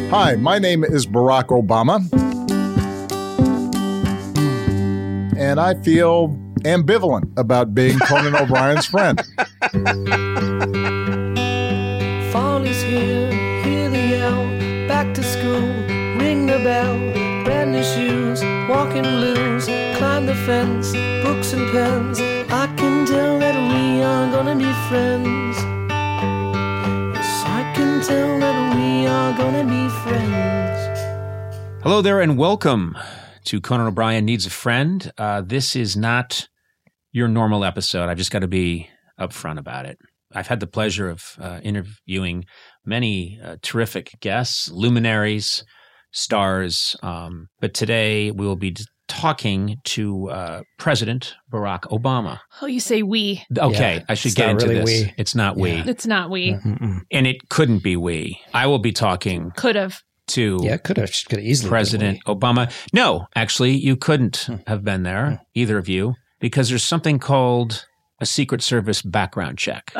Hi, my name is Barack Obama, and I feel ambivalent about being Conan O'Brien's friend. Fall is here, hear the yell, back to school, ring the bell, brand new shoes, walking blues, climb the fence, books and pens, I can tell that we are gonna be friends. Yes, I can tell that we are gonna be friends. Hello there and welcome to Conan O'Brien Needs a Friend. This is not your normal episode. I've just got to be upfront about it. I've had the pleasure of interviewing many terrific guests, luminaries, stars, but today we will be talking to President Barack Obama. Oh, you say we. Okay, Yeah, I should get into really this. we. It's not we. Yeah. It's not we. Mm-mm. And it couldn't be we. I will be talking Could have. to Yeah, could have easily President been Obama. No, actually, you couldn't have been there, either of you, because there's something called a Secret Service background check.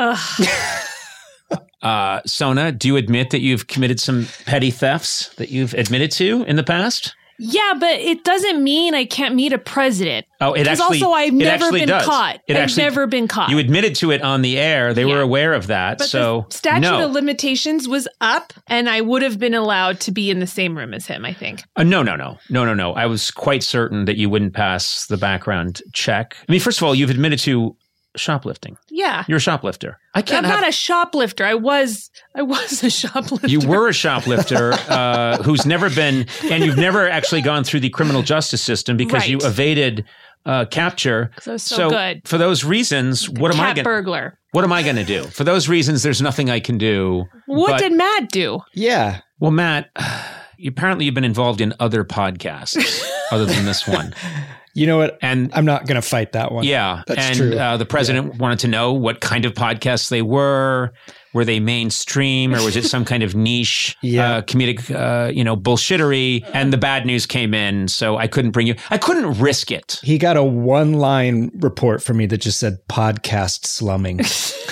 Sona, do you admit that you've committed some petty thefts that you've admitted to in the past? Yeah, but it doesn't mean I can't meet a president. Oh, it Because actually also I've it never actually been does. caught. It I've actually- never been caught. You admitted to it on the air. They were Yeah. aware of that. But so the statute no. of limitations was up, and I would have been allowed to be in the same room as him, I think. No. I was quite certain that you wouldn't pass the background check. I mean, first of all, you've admitted to shoplifting. Yeah. You're a shoplifter. I can't I'm have not a shoplifter. I was a shoplifter. You were a shoplifter who's never been, and you've never actually gone through the criminal justice system because you Right. evaded capture. So it's so good. For those reasons, what am I Cat going? burglar. What am I going to do? For those reasons, there's nothing I can do. What but- did Matt do? Yeah. Well, Matt, apparently you've been involved in other podcasts other than this one, You know what? and I'm not going to fight that one. yeah, That's and true. The president wanted to know what kind of podcasts they were. Were they mainstream or was it some kind of niche Yeah. comedic, bullshittery? And the bad news came in, so I couldn't bring you. I couldn't risk it. He got a one-line report from me that just said podcast slumming.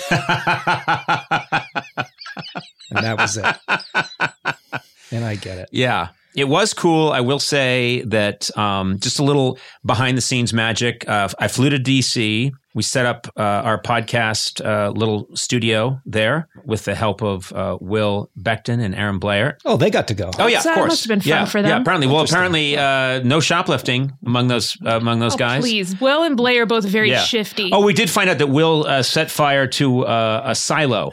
And that was it. And I get it. Yeah. It was cool. I will say that just a little behind the scenes magic. I flew to DC. We set up our podcast little studio there with the help of Will Beckton and Aaron Blair. Oh, they got to go. Oh yeah, So of that course. must have been fun yeah, for them. Yeah, apparently, no shoplifting among those guys. Please. Will and Blair are both very Yeah. shifty. Oh, we did find out that Will set fire to a silo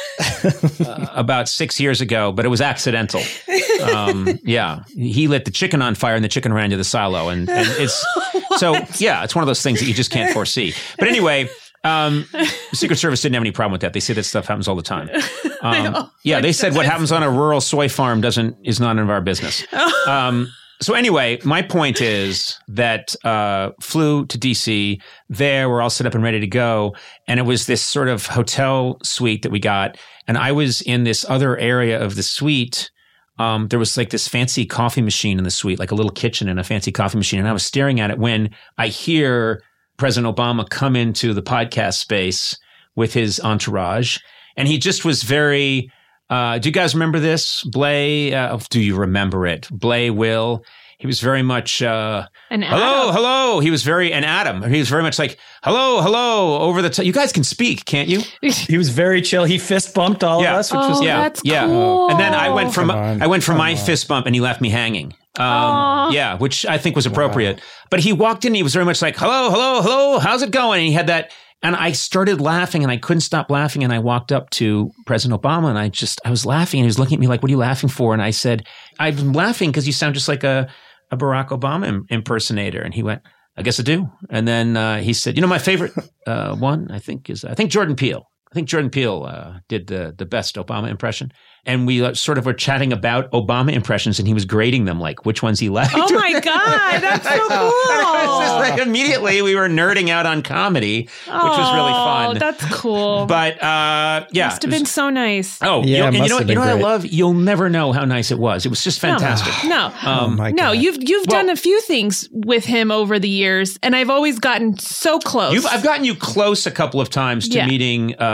about 6 years ago, but it was accidental. Yeah, he lit the chicken on fire, and the chicken ran to the silo, and it's so yeah, it's one of those things that you just can't foresee. But anyway. The Secret Service didn't have any problem with that. They say that stuff happens all the time. Yeah, they said what happens on a rural soy farm is none of our business. So anyway, my point is that flew to DC. There, we're all set up and ready to go, and it was this sort of hotel suite that we got. And I was in this other area of the suite. There was like this fancy coffee machine in the suite, like a little kitchen and a fancy coffee machine. And I was staring at it when I hear President Obama come into the podcast space with his entourage. And he just was very, do you guys remember this? Blay, do you remember it? Blay Will. He was very much, And Adam. hello. He was very, and Adam, he was very much like, hello, over the top. You guys can speak, can't you? He was very chill. He fist bumped all Yeah. of us, which was that's cool. And then I went from Come my on. fist bump and he left me hanging. Yeah, which I think was appropriate. But he walked in, he was very much like, hello, how's it going? And he had that, and I started laughing and I couldn't stop laughing. And I walked up to President Obama and I was laughing and he was looking at me like, what are you laughing for? And I said, I'm laughing because you sound just like a Barack Obama impersonator. And he went, I guess I do. And then he said, my favorite one, I think Jordan Peele. I think Jordan Peele did the best Obama impression. And we sort of were chatting about Obama impressions, and he was grading them, like which ones he liked. Oh my God, that's so cool. It was just like immediately we were nerding out on comedy, which was really fun. Oh, that's cool. But yeah. Must have been so nice. Oh, Yeah, and it must you know have what I been great. love? You'll never know how nice it was. It was just fantastic. No. Oh my No, God. you've done a few things with him over the years, and I've always gotten so close. I've gotten you close a couple of times to Yeah. meeting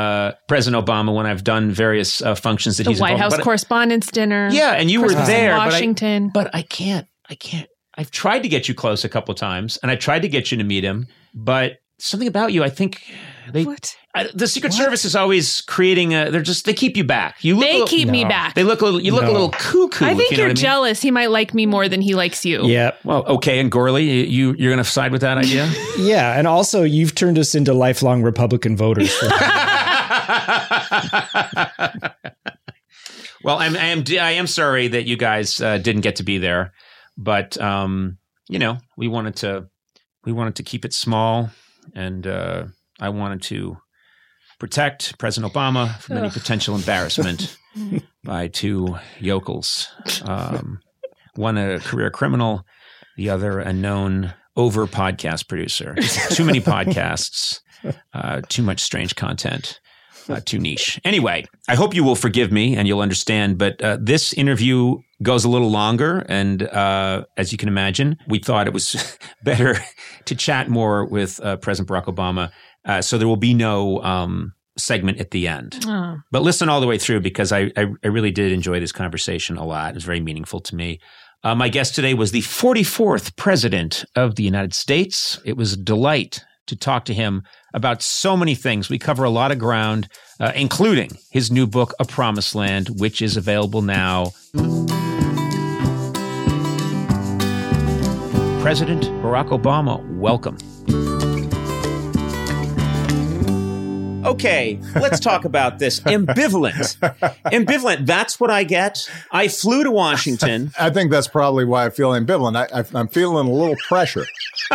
President Obama when I've done various functions that The he's White involved. House Correspondents' Dinner. Yeah, and you Christmas were there, in Washington. but I can't. I've tried to get you close a couple of times, and I tried to get you to meet him, but something about you, I think the Secret Service is always creating they keep you back. They keep me back. You look a little cuckoo. I think you know you're what I mean? jealous. He might like me more than he likes you. Yeah. Well, okay, and Gorley, you're going to side with that idea? Yeah, and also you've turned us into lifelong Republican voters. Well, I am sorry that you guys didn't get to be there, but we wanted to keep it small, and I wanted to protect President Obama from any potential embarrassment by two yokels, one a career criminal, the other a known over podcast producer. Too many podcasts, too much strange content. Too niche. Anyway, I hope you will forgive me and you'll understand, but this interview goes a little longer. And as you can imagine, we thought it was better to chat more with President Barack Obama. So there will be no segment at the end. Oh. But listen all the way through because I really did enjoy this conversation a lot. It was very meaningful to me. My guest today was the 44th President of the United States. It was a delight to talk to him about so many things. We cover a lot of ground, including his new book, A Promised Land, which is available now. President Barack Obama, welcome. Okay, let's talk about this. Ambivalent. Ambivalent, that's what I get. I flew to Washington. I think that's probably why I feel ambivalent. I'm feeling a little pressure,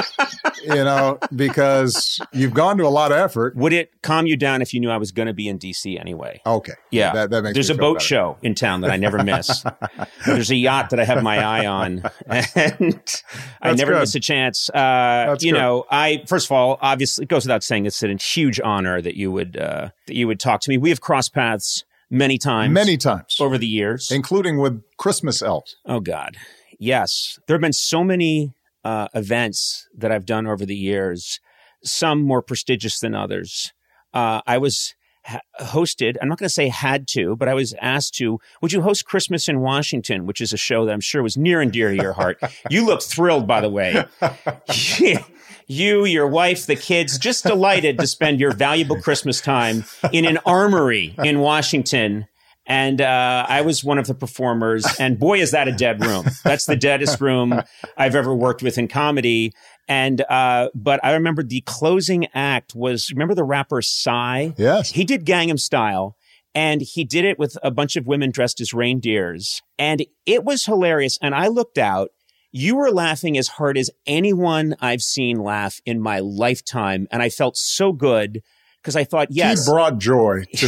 because you've gone to a lot of effort. Would it calm you down if you knew I was going to be in D.C. anyway? Okay. Yeah. That makes There's me a feel boat better. show in town that I never miss. There's a yacht that I have my eye on, and I never miss a chance. First of all, obviously, it goes without saying, it's a huge honor that you would talk to me. We have crossed paths many times over the years, including with Christmas elves. Oh God, yes. There have been so many events that I've done over the years, some more prestigious than others. I was hosted, I'm not going to say had to, but I was asked to, would you host Christmas in Washington, which is a show that I'm sure was near and dear to your heart. You look thrilled, by the way. You, your wife, the kids, just delighted to spend your valuable Christmas time in an armory in Washington. And I was one of the performers. And boy, is that a dead room. That's the deadest room I've ever worked with in comedy. And but I remember the closing act was, remember the rapper Psy? Yes. He did Gangnam Style. And he did it with a bunch of women dressed as reindeers. And it was hilarious. And I looked out. You were laughing as hard as anyone I've seen laugh in my lifetime. And I felt so good because I thought, yes. He brought joy to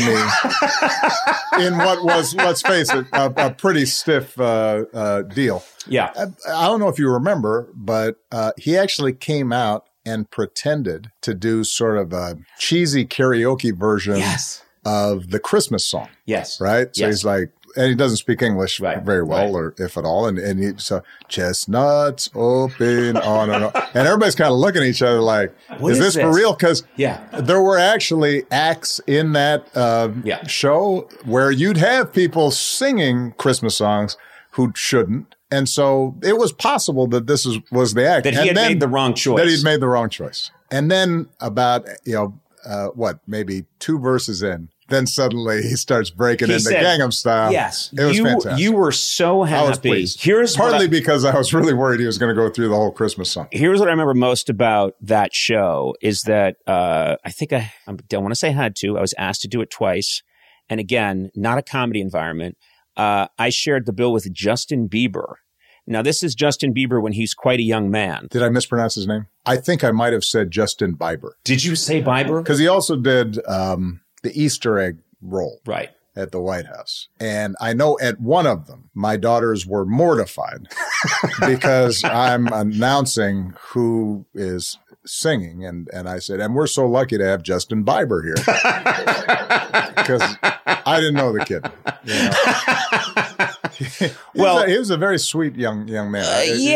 me in what was, let's face it, a pretty stiff deal. Yeah. I don't know if you remember, but he actually came out and pretended to do sort of a cheesy karaoke version of the Christmas song. Yes. Right? So he's like, and he doesn't speak English very well, or if at all. And so chestnuts open on and on. And everybody's kind of looking at each other like, is this for real? Because there were actually acts in that show where you'd have people singing Christmas songs who shouldn't. And so it was possible that this was the act. That he had made the wrong choice. That he'd made the wrong choice. And then about, maybe 2 verses in, then suddenly he starts breaking into Gangnam Style. Yes. It was fantastic. You were so happy. I was pleased. Partly because I was really worried he was going to go through the whole Christmas song. Here's what I remember most about that show is that I think I don't want to say had to. I was asked to do it twice. And again, not a comedy environment. I shared the bill with Justin Bieber. Now, this is Justin Bieber when he's quite a young man. Did I mispronounce his name? I think I might have said Justin Bieber. Did you say Bieber? Because he also did the Easter egg roll at the White House. And I know at one of them, my daughters were mortified because I'm announcing who is singing. And I said, and we're so lucky to have Justin Bieber here. Because I didn't know the kid. he was a very sweet young man. He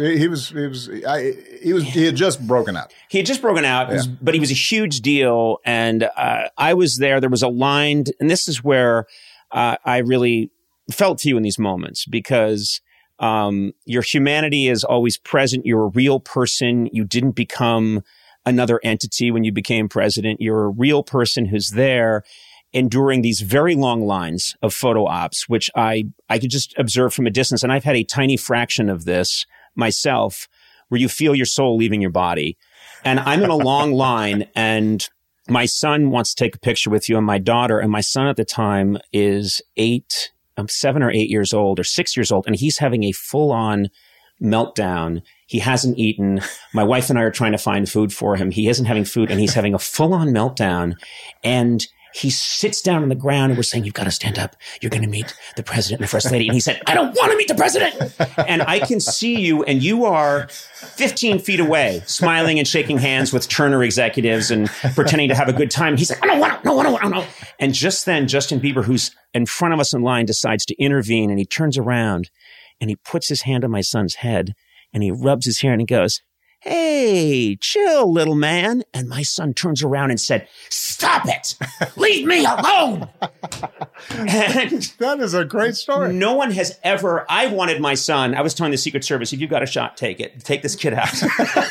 had just broken out. He had just broken out, but he was a huge deal. And I was there. There was a line, and this is where I really felt to you in these moments, because your humanity is always present. You're a real person. You didn't become another entity when you became president. You're a real person who's there enduring these very long lines of photo ops, which I could just observe from a distance. And I've had a tiny fraction of this myself, where you feel your soul leaving your body. And I'm in a long line, and my son wants to take a picture with you and my daughter. And my son at the time is 7 or 8 years old or 6 years old, and he's having a full-on meltdown. He hasn't eaten. My wife and I are trying to find food for him. He isn't having food, and he's having a full-on meltdown. And he sits down on the ground, and we're saying, you've got to stand up. You're going to meet the president and the first lady. And he said, I don't want to meet the president. And I can see you, and you are 15 feet away, smiling and shaking hands with Turner executives and pretending to have a good time. And he's like, I don't want to. And just then, Justin Bieber, who's in front of us in line, decides to intervene, and he turns around and he puts his hand on my son's head and he rubs his hair and he goes, hey, chill, little man. And my son turns around and said, stop it. Leave me alone. And that is a great story. No one has ever, I wanted my son, I was telling the Secret Service, if you've got a shot, take it. Take this kid out.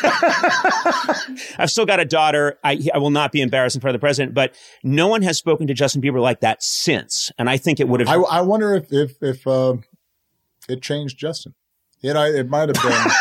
I've still got a daughter. I will not be embarrassed in front of the president, but no one has spoken to Justin Bieber like that since. And I think it would have. I wonder if it changed Justin. It might have been.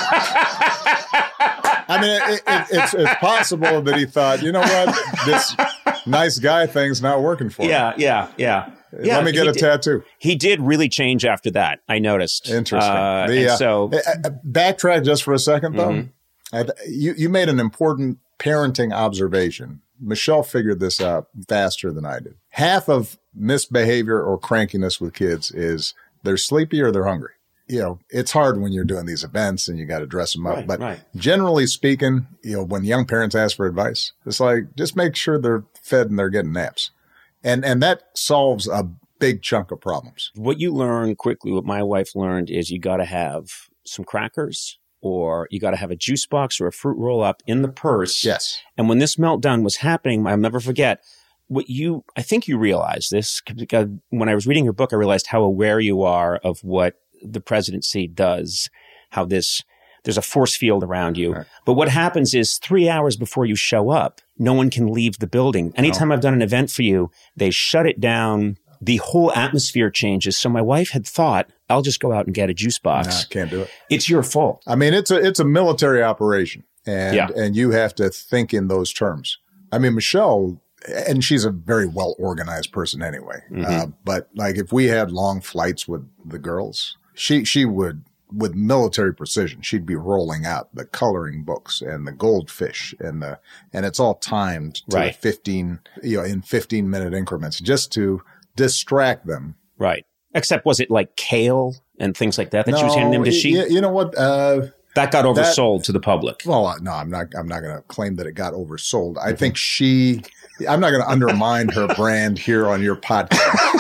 I mean, it's possible that he thought, you know what, this nice guy thing's not working for me. Yeah. Let me get a tattoo. He did really change after that, I noticed. Interesting. So backtrack just for a second, though. Mm-hmm. You made an important parenting observation. Michelle figured this out faster than I did. Half of misbehavior or crankiness with kids is they're sleepy or they're hungry. It's hard when you're doing these events and you got to dress them up. But generally speaking, when young parents ask for advice, it's like, just make sure they're fed and they're getting naps. And that solves a big chunk of problems. What you learn quickly, what my wife learned, is you got to have some crackers, or you got to have a juice box or a fruit roll up in the purse. Yes. And when this meltdown was happening, I'll never forget, I think you realized this, because when I was reading your book, I realized how aware you are of what the presidency does, how there's a force field around you. Right. But what happens is 3 hours before you show up, no one can leave the building. Anytime I've done an event for you, they shut it down. The whole atmosphere changes. So my wife had thought, I'll just go out and get a juice box. Nah, can't do it. It's your fault. I mean, it's a military operation, and you have to think in those terms. I mean, Michelle, and she's a very well-organized person anyway. Mm-hmm. But like, if we had long flights with the girls, she would, with military precision, she'd be rolling out the coloring books and the goldfish and it's all timed to 15, in 15-minute increments just to distract them. Right. Except, was it like kale and things like that she was handing them? Did she? You know what? That got oversold to the public. Well, no, I'm not going to claim that it got oversold. I think I'm not going to undermine her brand here on your podcast.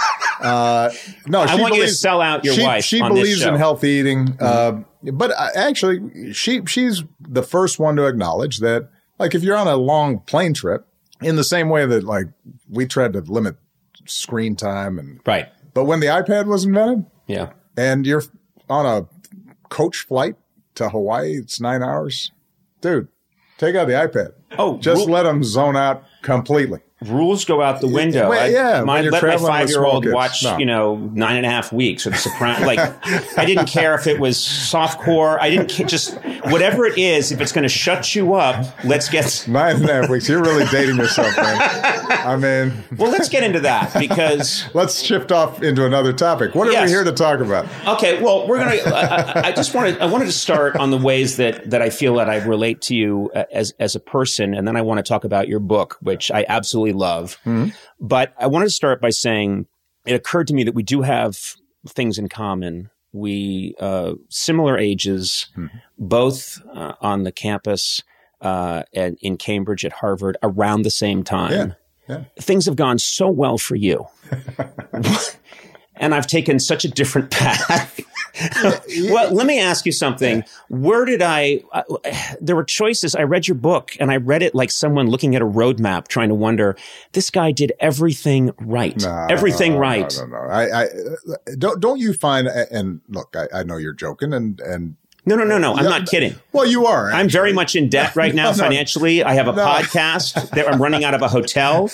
No, I want you to sell out your wife. She on believes this show. in healthy eating, but actually, she's the first one to acknowledge that, like, if you're on a long plane trip, in the same way that, like, we tried to limit screen time, and but when the iPad was invented, and you're on a coach flight to Hawaii, it's 9 hours, dude. Take out the iPad. Just let them zone out completely. Rules go out the window. Let my 5-year-old watch, 9.5 weeks or The Sopranos. Like, I didn't care if it was softcore. I didn't care, just whatever it is. If it's going to shut you up, let's get 9.5 weeks. You're really dating yourself, man. I mean, well, let's get into that, because let's shift off into another topic. What are we here to talk about? Okay, well, we're going to. I wanted to start on the ways that I feel that I relate to you as a person, and then I want to talk about your book, which I absolutely love. Mm-hmm. But I wanted to start by saying it occurred to me that we do have things in common. We similar ages, both on the campus and in Cambridge, at Harvard, around the same time. Yeah. Things have gone so well for you. And and I've taken such a different path. Well, let me ask you something. Where did there were choices. I read your book and I read it like someone looking at a roadmap trying to wonder, this guy did everything right. Everything right. No. Don't you find, and look, I know you're joking and No. I'm not kidding. Well, you are. Actually. I'm very much in debt right now financially. I have a podcast that I'm running out of a hotel.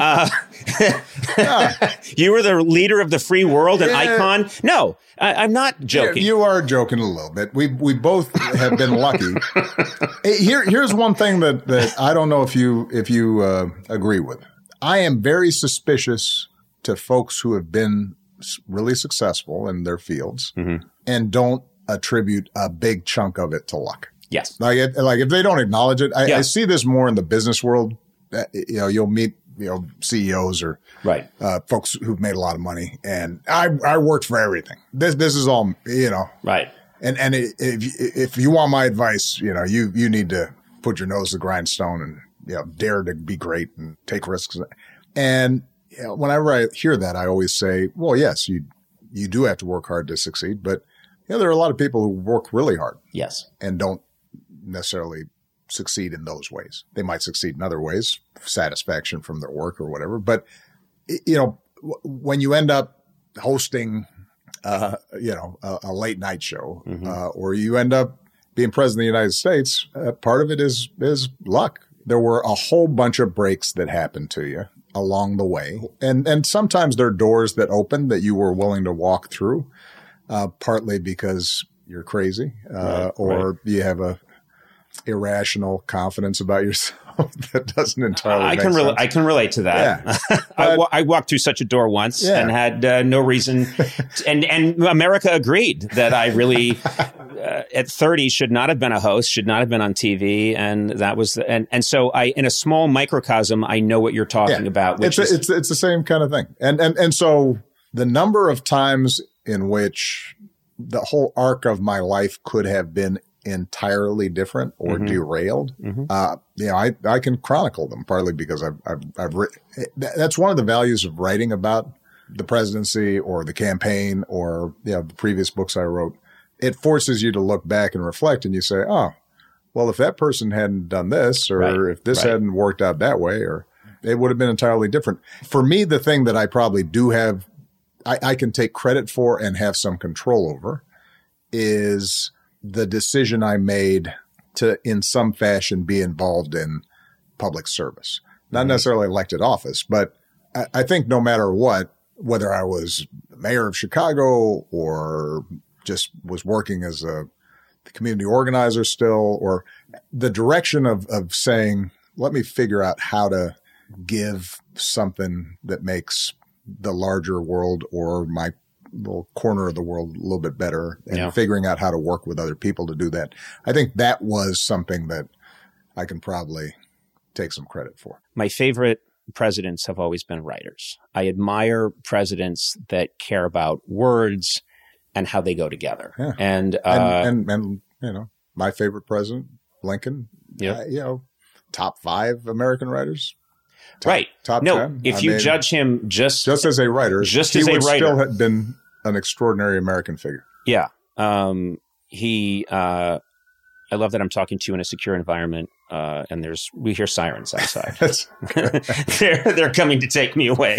You were the leader of the free world, an icon. No, I'm not joking. You are joking a little bit. We both have been lucky. Here's one thing that I don't know if you agree with. I am very suspicious to folks who have been really successful in their fields and don't attribute a big chunk of it to luck. Yes. Like if they don't acknowledge it, I see this more in the business world. You'll meet, CEOs or folks who've made a lot of money, and I worked for everything. This is all, Right. And if you want my advice, you need to put your nose to the grindstone and, dare to be great and take risks. And whenever I hear that, I always say, well, yes, you do have to work hard to succeed, but there are a lot of people who work really hard. Yes. And don't necessarily succeed in those ways. They might succeed in other ways, satisfaction from their work or whatever. But, when you end up hosting, a late night show, or you end up being president of the United States, part of it is luck. There were a whole bunch of breaks that happened to you along the way. And sometimes there are doors that open that you were willing to walk through. Partly because you're crazy, or you have a irrational confidence about yourself that doesn't entirely make sense. I can relate to that. Yeah. I walked through such a door once and had no reason. And America agreed that I really, at 30, should not have been a host, should not have been on TV. And that was, and so in a small microcosm, I know what you're talking about. It's the same kind of thing. And so the number of times in which the whole arc of my life could have been entirely different or derailed. I can chronicle them partly because I've written. That's one of the values of writing about the presidency or the campaign or the previous books I wrote. It forces you to look back and reflect, and you say, oh, well, if that person hadn't done this, or if this hadn't worked out that way, or it would have been entirely different. For me, the thing that I probably do have, I can take credit for and have some control over, is the decision I made to, in some fashion, be involved in public service. Not necessarily elected office, but I think no matter what, whether I was the mayor of Chicago or just was working as a community organizer still, or the direction of saying, let me figure out how to give something that makes the larger world or my little corner of the world a little bit better, and figuring out how to work with other people to do that. I think that was something that I can probably take some credit for. My favorite presidents have always been writers. I admire presidents that care about words and how they go together. Yeah. And my favorite president, Lincoln, top 5 American writers. Top 10. If you judge him just as a writer, he would still have been an extraordinary American figure. Yeah. I love that I'm talking to you in a secure environment, and we hear sirens outside. They're coming to take me away.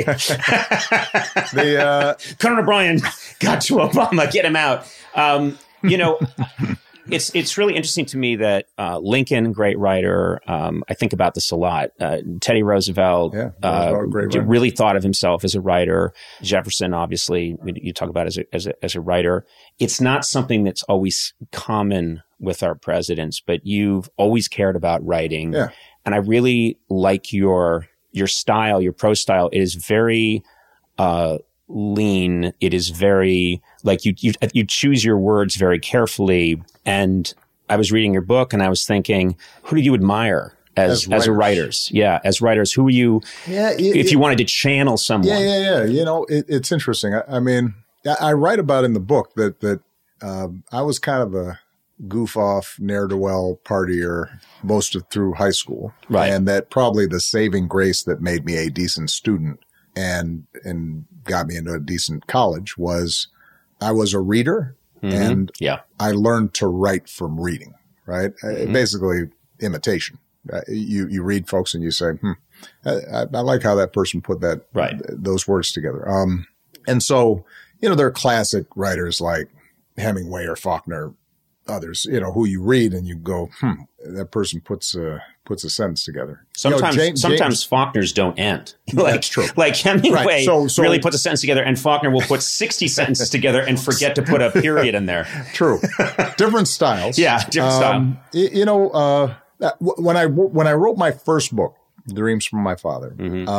Conan O'Brien got to Obama. Get him out. It's really interesting to me that Lincoln, great writer. I think about this a lot. Teddy Roosevelt really thought of himself as a writer. Jefferson, obviously, you talk about as a writer. It's not something that's always common with our presidents, but you've always cared about writing. Yeah. And I really like your style, your prose style. It is very lean. It is very you choose your words very carefully. And I was reading your book and I was thinking, who do you admire as writers? Yeah, as writers, who are you? If you wanted to channel someone. Yeah. It's interesting. I mean, I write about in the book that I was kind of a goof off, ne'er-do-well partier most through high school, right? And that probably the saving grace that made me a decent student and got me into a decent college was I was a reader, and I learned to write from reading, right? Basically imitation. You read folks and you say, I like how that person put those words together. And so, there are classic writers like Hemingway or Faulkner, others, who you read and you go, that person puts a sentence together. Sometimes Faulkners don't end. That's true. Like Hemingway really puts a sentence together, and Faulkner will put 60 sentences together and forget to put a period in there. True. Different styles. Yeah, different style. When I wrote my first book, Dreams from My Father,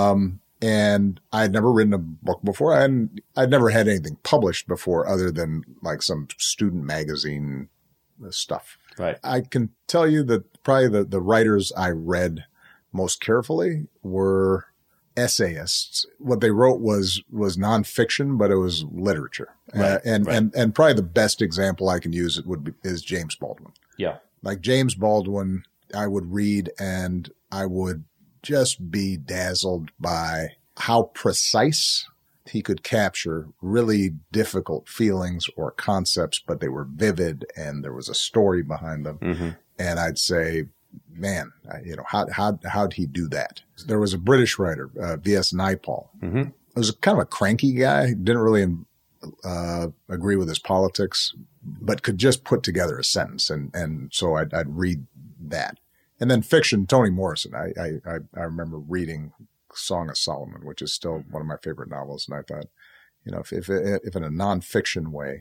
and I had never written a book before. I'd never had anything published before other than like some student magazine stuff. Right. I can tell you that probably the writers I read most carefully were essayists. What they wrote was nonfiction, but it was literature. Right. And probably the best example I can use is James Baldwin. Yeah. Like James Baldwin, I would read and I would just be dazzled by how precise he could capture really difficult feelings or concepts, but they were vivid and there was a story behind them. And I'd say, man, how'd he do that? There was a British writer, V.S. Naipaul. He was kind of a cranky guy, didn't really agree with his politics, but could just put together a sentence. And so I'd read that. And then fiction, Toni Morrison. I remember reading Song of Solomon, which is still one of my favorite novels. And I thought, if in a nonfiction way,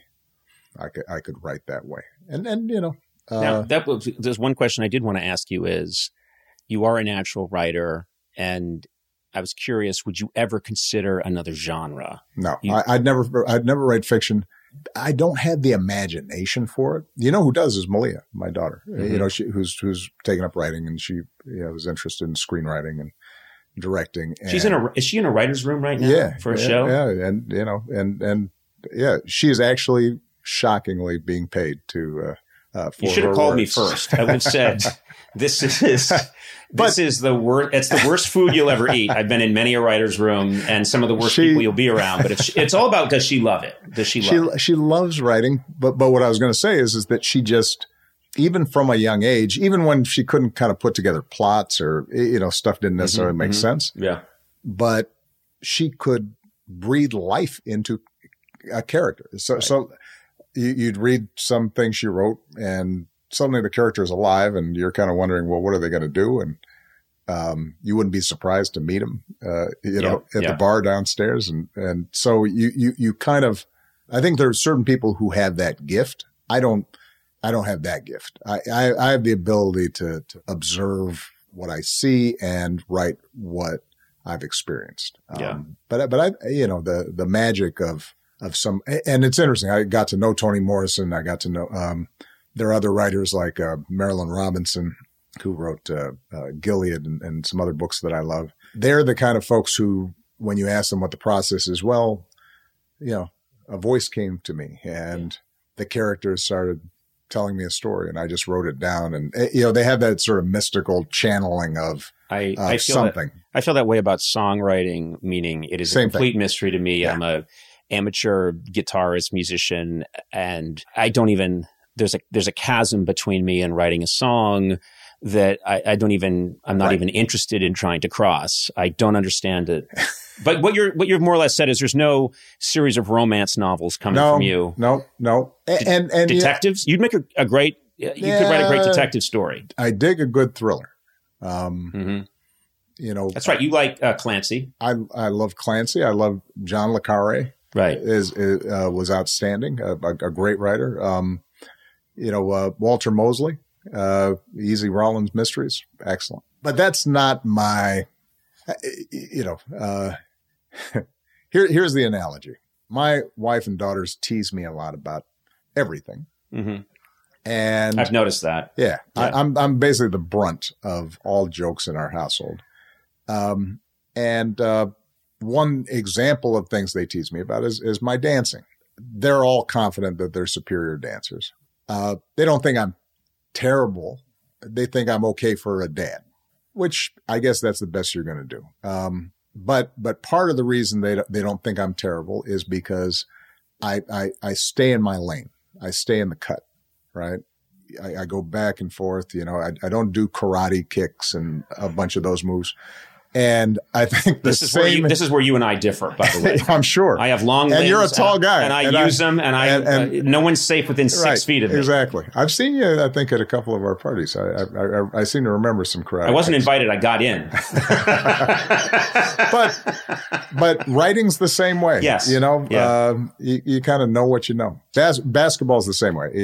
I could write that way. And now there's one question I did want to ask you is, you are a natural writer, and I was curious, would you ever consider another genre? No, I'd never write fiction. I don't have the imagination for it. Who does is Malia, my daughter, who's taken up writing, and she was interested in screenwriting and directing. And is she in a writer's room right now for a show? Yeah. And she is actually shockingly being paid to, for you should have called me first. I would have said, this is the worst. It's the worst food you'll ever eat. I've been in many a writer's room, and some of the worst people you'll be around. But it's all about, does she love it? Does she love it? She loves writing. But what I was going to say is that she just, even from a young age, even when she couldn't kind of put together plots or, stuff didn't necessarily make sense. Yeah. But she could breathe life into a character. So you'd read some things she wrote and suddenly the character is alive and you're kind of wondering, well, what are they going to do? And you wouldn't be surprised to meet him, at the bar downstairs. And so you kind of, I think there are certain people who have that gift. I don't have that gift. I have the ability to observe what I see and write what I've experienced. But I, the magic of some, and it's interesting. I got to know Toni Morrison. I got to know, there are other writers like, Marilyn Robinson, who wrote, Gilead and some other books that I love. They're the kind of folks who, when you ask them what the process is, well, a voice came to me and the characters started telling me a story and I just wrote it down. And, they have that sort of mystical channeling of something. I feel that way about songwriting, meaning it is a complete mystery to me. Yeah. I'm a amateur guitarist, musician, and I don't even, there's a chasm between me and writing a song that I'm not even interested in trying to cross. I don't understand it. But what you've more or less said is there's no series of romance novels coming from you. No. And detectives? You'd make a great, you could write a great detective story. I dig a good thriller. That's right. You like Clancy. I love Clancy. I love John le Carré. Right. Was outstanding. A great writer. Walter Mosley, Easy Rollins Mysteries. Excellent. But that's not my, here's the analogy. My wife and daughters tease me a lot about everything. And I've noticed that. Yeah. I'm basically the brunt of all jokes in our household. One example of things they tease me about is my dancing. They're all confident that they're superior dancers. They don't think I'm terrible. They think I'm okay for a dad, which I guess that's the best you're going to do. But part of the reason they don't think I'm terrible is because I stay in my lane. I stay in the cut, right? I go back and forth. I don't do karate kicks and a bunch of those moves. And I think this is where you and I differ, by the way. I'm sure. I have long limbs. And you're a tall guy. And I use them, and no one's safe within 6 feet of me. Exactly. I've seen you, I think, at a couple of our parties. I seem to remember some karate. I wasn't invited. I got in. But writing's the same way. Yes. You kind of know what you know. Basketball's the same way.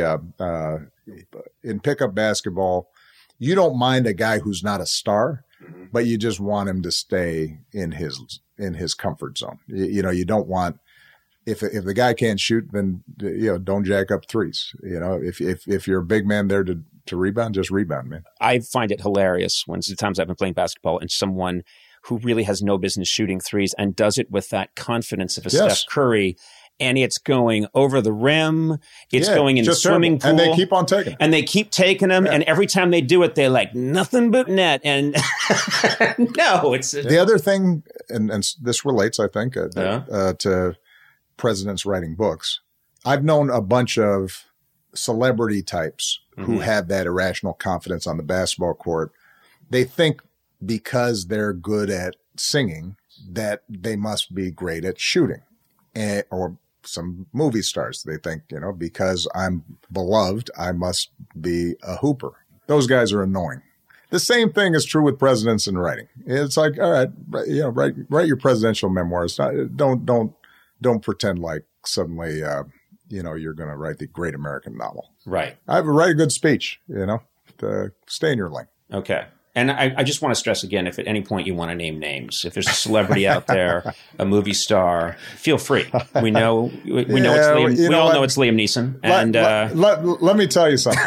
In pickup basketball, you don't mind a guy who's not a star, but you just want him to stay in his comfort zone. You don't want, if the guy can't shoot, then don't jack up threes. If you're a big man there to rebound, just rebound, man. I find it hilarious when the times I've been playing basketball and someone who really has no business shooting threes and does it with that confidence of a Steph Curry. And it's going over the rim. It's going in the swimming pool. And they keep on taking them. And they keep taking them. Yeah. And every time they do it, they're like, nothing but net. And no, it's... The other thing, and this relates, I think, to presidents writing books. I've known a bunch of celebrity types who have that irrational confidence on the basketball court. They think because they're good at singing that they must be great at shooting. Or some movie stars. They think, because I'm beloved, I must be a hooper. Those guys are annoying. The same thing is true with presidents in writing. It's like, all right, write your presidential memoirs. Don't pretend like suddenly, you're going to write the great American novel. Right. Write a good speech, stay in your lane. Okay. And I just want to stress again, if at any point you want to name names, if there's a celebrity out there, a movie star, feel free. We know it's Liam. We all know it's Liam Neeson. And let me tell you something.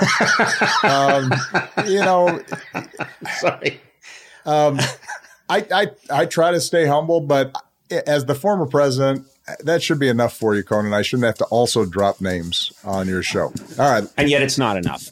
Sorry. I try to stay humble, but as the former president, that should be enough for you, Conan. I shouldn't have to also drop names on your show. All right. And yet it's not enough.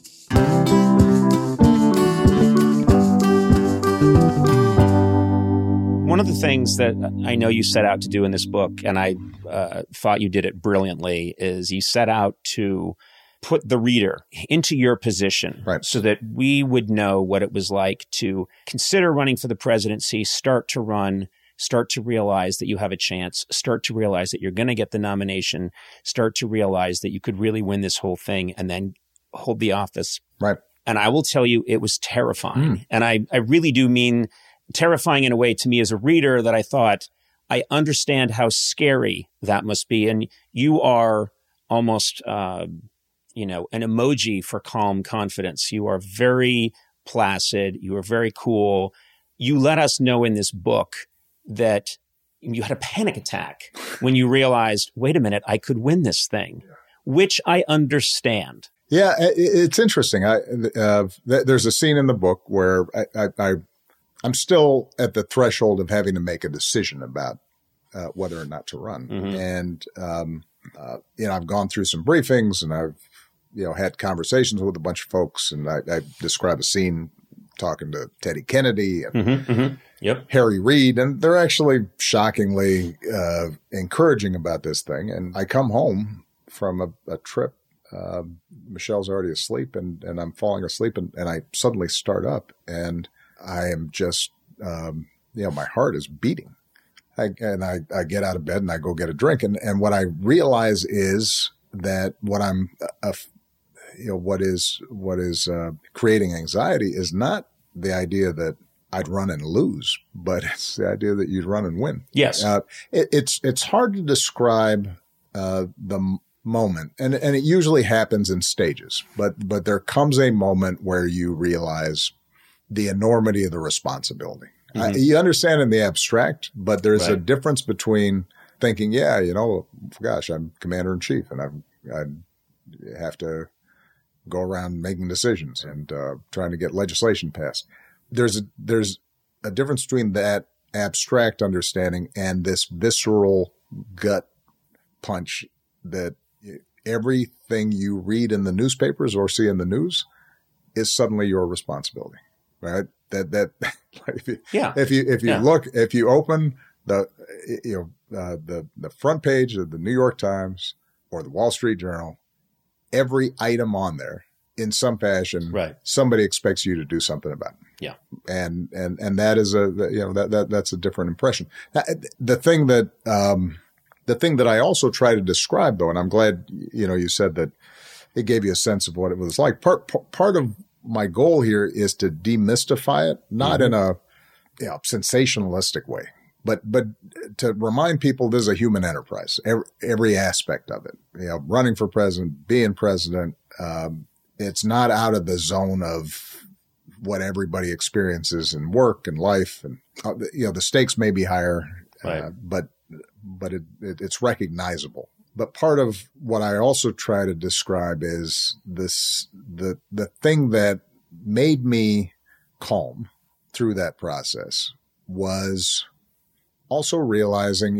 One of the things that I know you set out to do in this book, and I thought you did it brilliantly, is you set out to put the reader into your position, right, so that we would know what it was like to consider running for the presidency, start to run, start to realize that you have a chance, start to realize that you're going to get the nomination, start to realize that you could really win this whole thing and then hold the office. Right. And I will tell you, it was terrifying. And I really do mean terrifying in a way to me as a reader, that I thought, I understand how scary that must be. And you are almost, an emoji for calm confidence. You are very placid. You are very cool. You let us know in this book that you had a panic attack when you realized, wait a minute, I could win this thing, which I understand. Yeah, it's interesting. There's a scene in the book where I'm still at the threshold of having to make a decision about whether or not to run. And, I've gone through some briefings, and I've, had conversations with a bunch of folks, and I describe a scene talking to Teddy Kennedy and Harry Reid, and they're actually shockingly encouraging about this thing. And I come home from a trip. Michelle's already asleep, and I'm falling asleep, and I suddenly start up, and I am just, my heart is beating. I get out of bed and I go get a drink. And what I realize is that what I'm, what is creating anxiety is not the idea that I'd run and lose, but it's the idea that you'd run and win. Yes. It's hard to describe the moment, and it usually happens in stages, but there comes a moment where you realize the enormity of the responsibility. You understand in the abstract, but there's a difference between thinking, gosh, I'm commander in chief, and I have to go around making decisions and trying to get legislation passed. There's a difference between that abstract understanding and this visceral gut punch that everything you read in the newspapers or see in the news is suddenly your responsibility, right? if you open the front page of the New York Times or the Wall Street Journal, every item on there in some fashion, somebody expects you to do something about it. Yeah. And that is that's a different impression. The thing that I also try to describe though, and I'm glad, you said that it gave you a sense of what it was like. Part of my goal here is to demystify it, not in a sensationalistic way, but to remind people this is a human enterprise, every aspect of it. Running for president, being president, it's not out of the zone of what everybody experiences in work and life, and the stakes may be higher, but it's recognizable. But part of what I also try to describe is the thing that made me calm through that process was also realizing,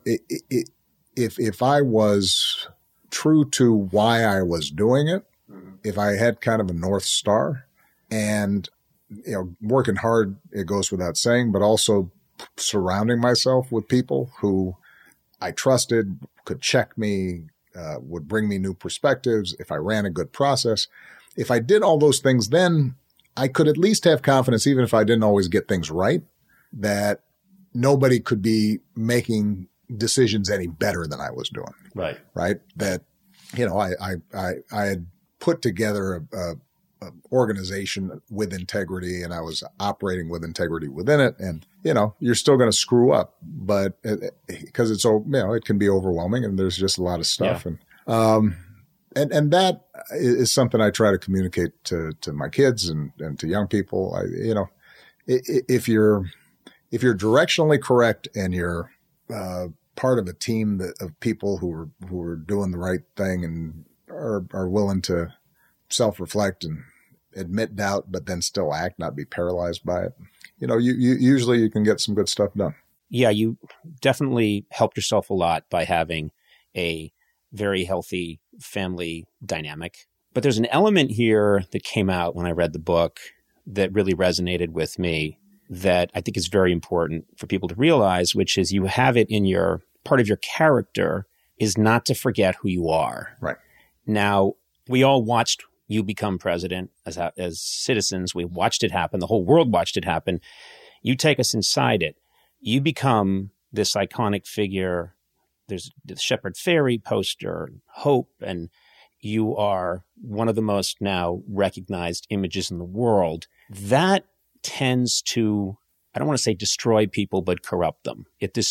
if I was true to why I was doing it, if I had kind of a North Star and, working hard, it goes without saying, but also surrounding myself with people who I trusted, could check me, would bring me new perspectives. If I ran a good process, if I did all those things, then I could at least have confidence, even if I didn't always get things right, that nobody could be making decisions any better than I was doing. Right. Right. That, I had put together a organization with integrity, and I was operating with integrity within it. And, you're still going to screw up, but because it's, it can be overwhelming and there's just a lot of stuff. Yeah. And that is something I try to communicate to my kids and to young people. If you're directionally correct and you're, part of a team of people who are doing the right thing and are willing to self-reflect and admit doubt, but then still act, not be paralyzed by it. Usually you can get some good stuff done. Yeah, you definitely helped yourself a lot by having a very healthy family dynamic. But there's an element here that came out when I read the book that really resonated with me that I think is very important for people to realize, which is you have it in your part of your character is not to forget who you are. Right. Now, we all watched you become president as citizens. We watched it happen. The whole world watched it happen. You take us inside it. You become this iconic figure. There's the Shepard Fairey poster, Hope, and you are one of the most now recognized images in the world. That tends to, I don't want to say destroy people, but corrupt them.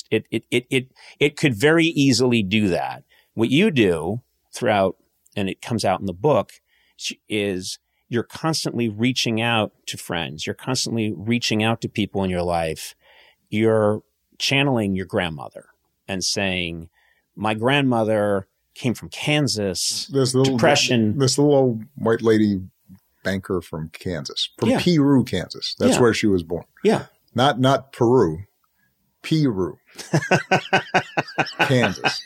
It could very easily do that. What you do throughout, and it comes out in the book, is you're constantly reaching out to friends. You're constantly reaching out to people in your life. You're channeling your grandmother and saying, my grandmother came from Kansas, Depression. This little old white lady banker from Kansas, from Peru, Kansas. That's where she was born. Yeah. Not Peru, Peru, Kansas.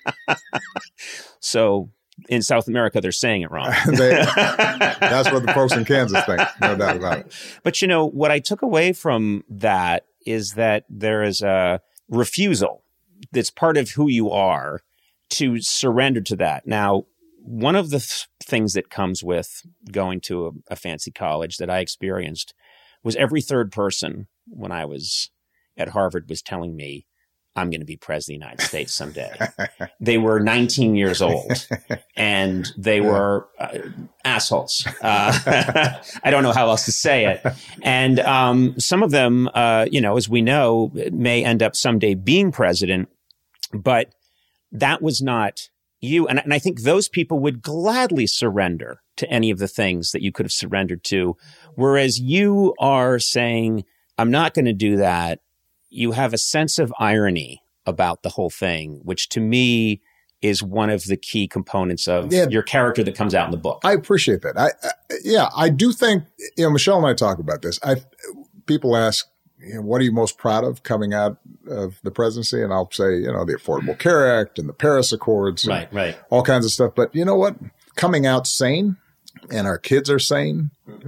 So in South America, they're saying it wrong. That's what the folks in Kansas think, no doubt about it. But what I took away from that is that there is a refusal that's part of who you are to surrender to that. Now, one of the things that comes with going to a fancy college that I experienced was every third person when I was at Harvard was telling me, I'm going to be president of the United States someday. They were 19 years old and they were assholes. I don't know how else to say it. And some of them, as we know, may end up someday being president, but that was not you. And I think those people would gladly surrender to any of the things that you could have surrendered to. Whereas you are saying, I'm not going to do that. You have a sense of irony about the whole thing, which to me is one of the key components of your character that comes out in the book. I appreciate that. I do think, Michelle and I talk about this. People ask, what are you most proud of coming out of the presidency? And I'll say, the Affordable Care Act and the Paris Accords, right, all kinds of stuff. But you know what? Coming out sane, and our kids are sane,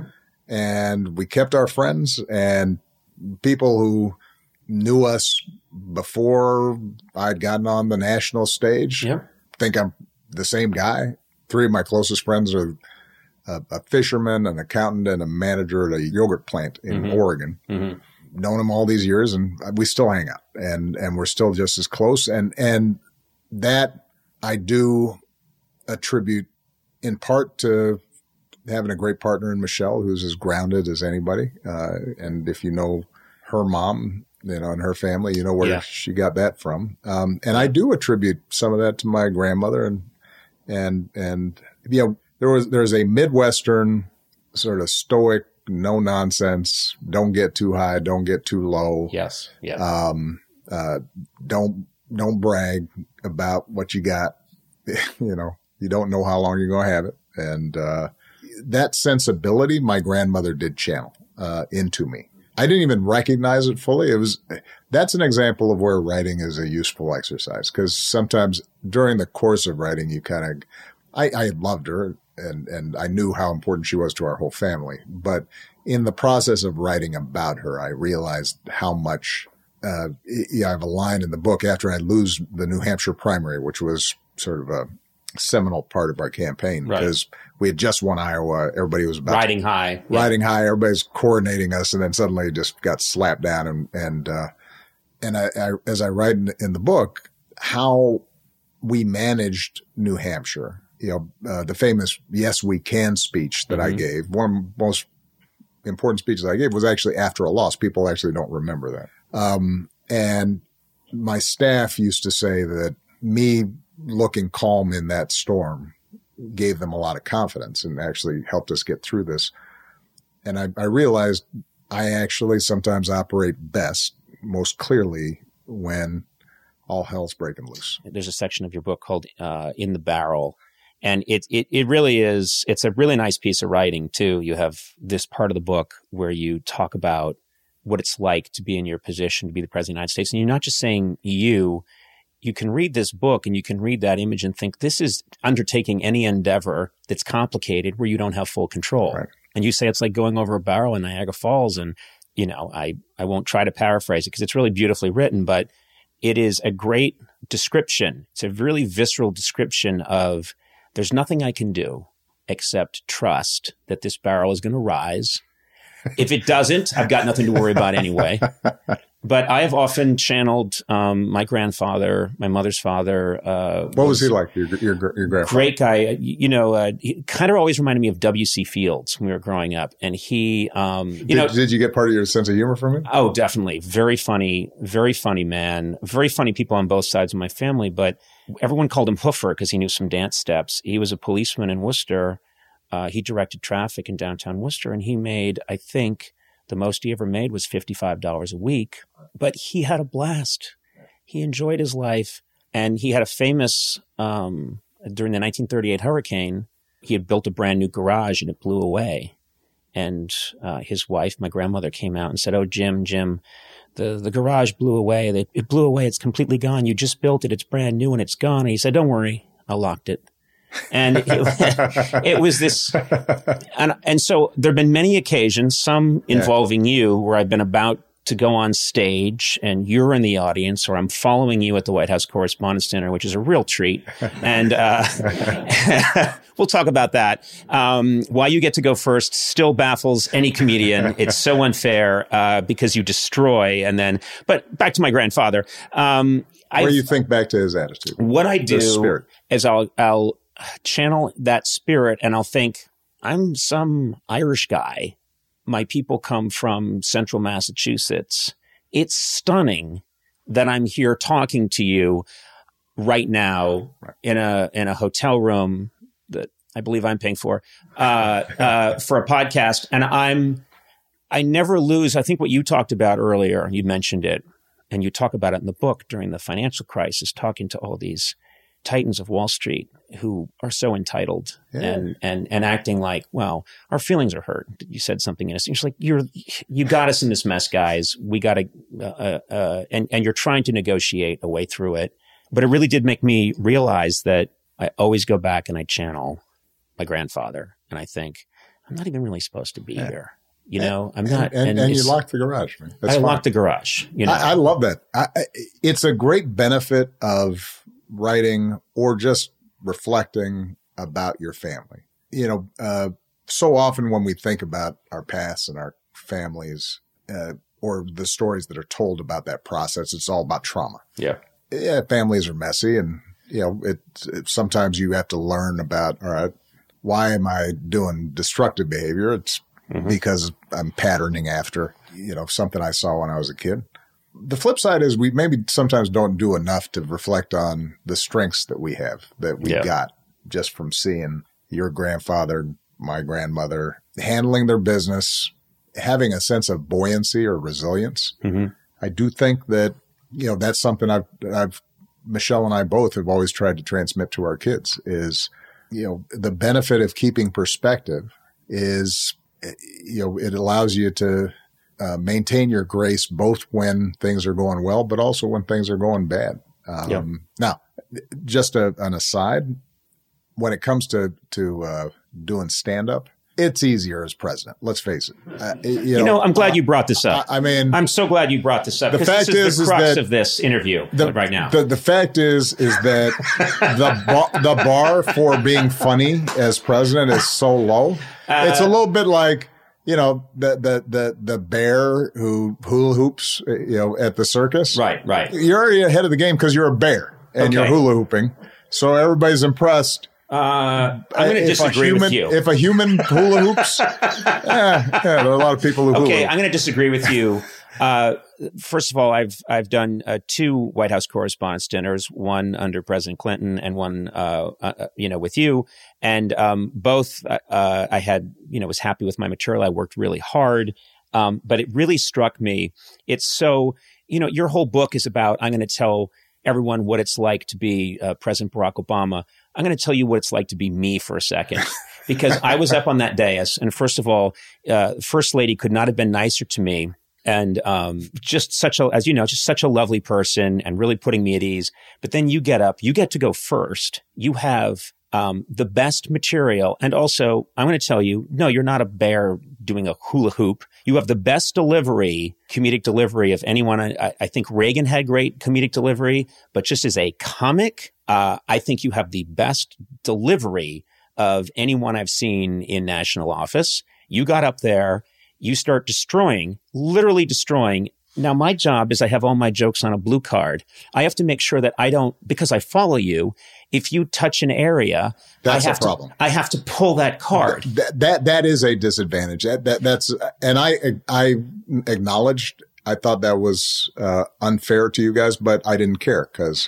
and we kept our friends, and people who knew us before I'd gotten on the national stage think I'm the same guy. 3 of my closest friends are a fisherman, an accountant, and a manager at a yogurt plant in Oregon. Known them all these years, and we still hang out, and we're still just as close. And that I do attribute in part to having a great partner in Michelle, who's as grounded as anybody. And if you know her mom, and her family, you know where she got that from. And I do attribute some of that to my grandmother, and there's a Midwestern sort of stoic, no nonsense, don't get too high, don't get too low. Yes. Don't brag about what you got. You don't know how long you're going to have it. And that sensibility, my grandmother did channel into me. I didn't even recognize it fully. That's an example of where writing is a useful exercise, because sometimes during the course of writing, you kind of, I loved her and I knew how important she was to our whole family. But in the process of writing about her, I realized how much, I have a line in the book after I lose the New Hampshire primary, which was sort of a seminal part of our campaign, because we had just won Iowa. Everybody was about riding high. Everybody's coordinating us, and then suddenly it just got slapped down. And I as I write in the book, how we managed New Hampshire, the famous "Yes, we can" speech that I gave. One of the most important speeches I gave was actually after a loss. People actually don't remember that. And my staff used to say that me looking calm in that storm gave them a lot of confidence and actually helped us get through this. And I realized I actually sometimes operate best, most clearly, when all hell's breaking loose. There's a section of your book called In the Barrel. And it really is, it's a really nice piece of writing too. You have this part of the book where you talk about what it's like to be in your position, to be the president of the United States. And you're not just saying you can read this book and you can read that image and think this is undertaking any endeavor that's complicated where you don't have full control. Right. And you say it's like going over a barrel in Niagara Falls. And, I won't try to paraphrase it because it's really beautifully written, but it is a great description. It's a really visceral description of there's nothing I can do except trust that this barrel is going to rise. If it doesn't, I've got nothing to worry about anyway. But I have often channeled my grandfather, my mother's father. What was he like, your grandfather? Great guy. He kind of always reminded me of W.C. Fields when we were growing up. And he, Did you get part of your sense of humor from him? Oh, definitely. Very funny man. Very funny people on both sides of my family. But everyone called him Hoofer because he knew some dance steps. He was a policeman in Worcester. He directed traffic in downtown Worcester, and he made, I think, the most he ever made was $55 a week. But he had a blast. He enjoyed his life. And he had a famous, during the 1938 hurricane, he had built a brand new garage and it blew away. And his wife, my grandmother, came out and said, "Oh, Jim, the garage blew away. It blew away. It's completely gone. You just built it. It's brand new and it's gone." And he said, "Don't worry. I locked it." And it was this, and so there have been many occasions, some involving you, where I've been about to go on stage and you're in the audience, or I'm following you at the White House Correspondents' Dinner, which is a real treat. And we'll talk about that. Why you get to go first still baffles any comedian. It's so unfair because you destroy and then. But back to my grandfather. Where you think back to his attitude. What I do is I'll channel that spirit and I'll think, I'm some Irish guy. My people come from central Massachusetts. It's stunning that I'm here talking to you right now in a hotel room that I believe I'm paying for a podcast. And I never lose. I think what you talked about earlier, you mentioned it, and you talk about it in the book during the financial crisis, talking to all these titans of Wall Street who are so entitled and acting like, well, our feelings are hurt. You said something innocent. You're like, you got us in this mess, guys. We got to, and you're trying to negotiate a way through it. But it really did make me realize that I always go back and I channel my grandfather and I think, I'm not even really supposed to be here. You know, I'm not. And you locked the garage. Man. I locked the garage. You know, I love that. It's a great benefit of writing or just reflecting about your family. You know, so often when we think about our past and our families, or the stories that are told about that process, it's all about trauma. Yeah. Yeah. Families are messy, and, you know, sometimes you have to learn about, all right, why am I doing destructive behavior? It's because I'm patterning after, you know, something I saw when I was a kid. The flip side is we maybe sometimes don't do enough to reflect on the strengths that we have, that we got just from seeing your grandfather, my grandmother handling their business, having a sense of buoyancy or resilience. I do think that, you know, that's something Michelle and I both have always tried to transmit to our kids is, you know, the benefit of keeping perspective is, you know, it allows you to maintain your grace both when things are going well, but also when things are going bad. Now, just an aside, when it comes to doing stand-up, it's easier as president. Let's face it. You know, I'm glad you brought this up. I mean, I'm so glad you brought this up. The fact this is the crux of this interview right now. The fact is that the bar for being funny as president is so low. It's a little bit like, you know, the bear who hula hoops, you know, at the circus. Right. You're already ahead of the game because you're a bear and you're hula hooping. So everybody's impressed. I'm going to disagree with you. If a human hula hoops, there are a lot of people who hula hoop. I'm going to disagree with you. First of all, I've done 2 White House Correspondents' Dinners, one under President Clinton and one, you know, with you. And both I had, you know, was happy with my material. I worked really hard. But it really struck me. It's so, you know, your whole book is about, I'm going to tell everyone what it's like to be President Barack Obama. I'm going to tell you what it's like to be me for a second, because I was up on that dais. And first of all, First Lady could not have been nicer to me. And just as you know, just such a lovely person and really putting me at ease. But then you get up, you get to go first. You have the best material. And also, I'm going to tell you, no, you're not a bear doing a hula hoop. You have the best delivery, comedic delivery of anyone. I think Reagan had great comedic delivery, but just as a comic, I think you have the best delivery of anyone I've seen in national office. You got up there, you start literally destroying. Now, my job is I have all my jokes on a blue card. I have to make sure that I don't, because I follow you, if you touch an area, that's a problem. I have to pull that card. That is a disadvantage. That's, and I acknowledged, I thought that was unfair to you guys, but I didn't care because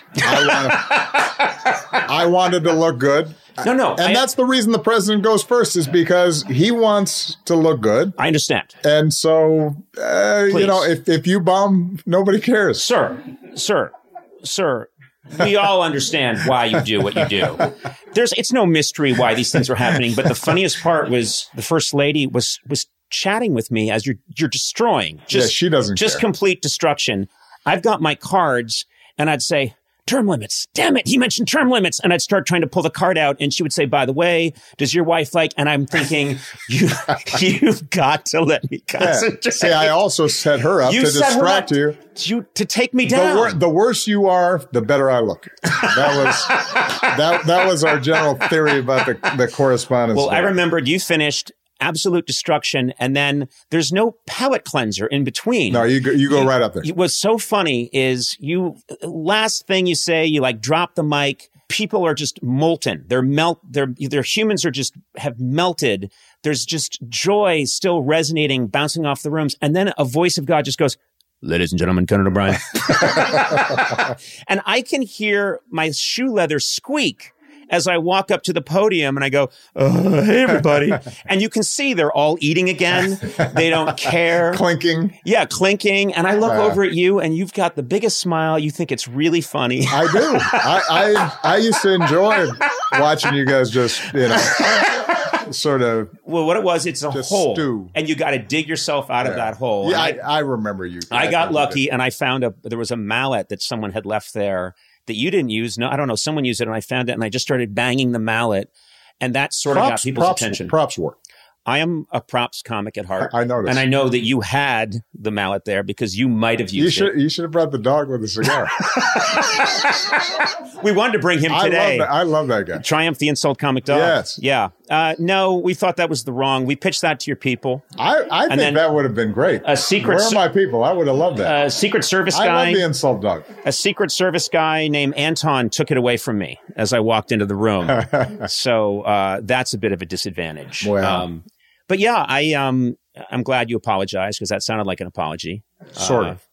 I wanted to look good. No. And that's the reason the president goes first, is because he wants to look good. I understand. And so, you know, if you bomb, nobody cares. Sir, we all understand why you do what you do. It's no mystery why these things are happening. But the funniest part was the First Lady was chatting with me as you're destroying. She doesn't just care. Complete destruction. I've got my cards and I'd say, term limits. Damn it. He mentioned term limits. And I'd start trying to pull the card out. And she would say, by the way, does your wife like, and I'm thinking, you've got to let me concentrate. Yeah. See, I also set her up to distract you. To take me down. The worse you are, the better I look. That was our general theory about the correspondence. Well, I remembered you finished absolute destruction, and then there's no palate cleanser in between. No, you go right up there. What's so funny is last thing you say, you like drop the mic. People are just molten. Their humans have melted. There's just joy still resonating, bouncing off the rooms, and then a voice of God just goes, "Ladies and gentlemen, Conan O'Brien," and I can hear my shoe leather squeak as I walk up to the podium and I go, "Hey, everybody." And you can see they're all eating again. They don't care. Clinking. Yeah, clinking. And I look over at you and you've got the biggest smile. You think it's really funny. I do. I used to enjoy watching you guys just, you know, sort of. Well, what it was, it's a hole. Stew. And you got to dig yourself out of that hole. Yeah, I remember you. I got lucky and I found there was a mallet that someone had left there that you didn't use. No, I don't know. Someone used it and I found it and I just started banging the mallet, and that sort of got people's attention. Props work. I am a props comic at heart. I noticed. And I know that you had the mallet there because you might have used it. You should have brought the dog with the cigar. We wanted to bring him today. I love that guy. Triumph the Insult Comic Dog. Yes. Yeah. No, we thought that was the wrong. We pitched that to your people. I think that would have been great. Where are my people? I would have loved that. A Secret Service guy. I love the Insult Dog. A Secret Service guy named Anton took it away from me as I walked into the room. So that's a bit of a disadvantage. Wow. But yeah, I'm glad you apologized because that sounded like an apology. Sort of.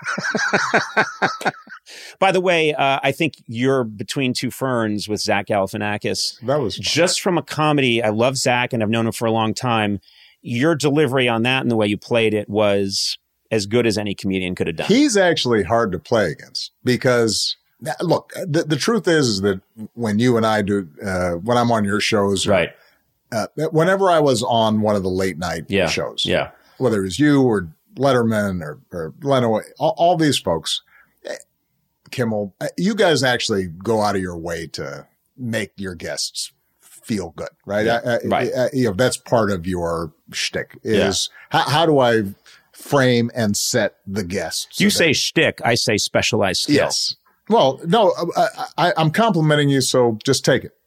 By the way, I think you're Between Two Ferns with Zach Galifianakis. That was just from a comedy. I love Zach and I've known him for a long time. Your delivery on that and the way you played it was as good as any comedian could have done. He's actually hard to play against because, look, the truth is that when you and I do, when I'm on your shows, right. Whenever I was on one of the late night shows, whether it was you or Letterman or Leno, all these folks, Kimmel, you guys actually go out of your way to make your guests feel good, right? Right. That's part of your shtick is how do I frame and set the guests? You say shtick, I say specialized skill. Yes. Well, no, I'm complimenting you, so just take it.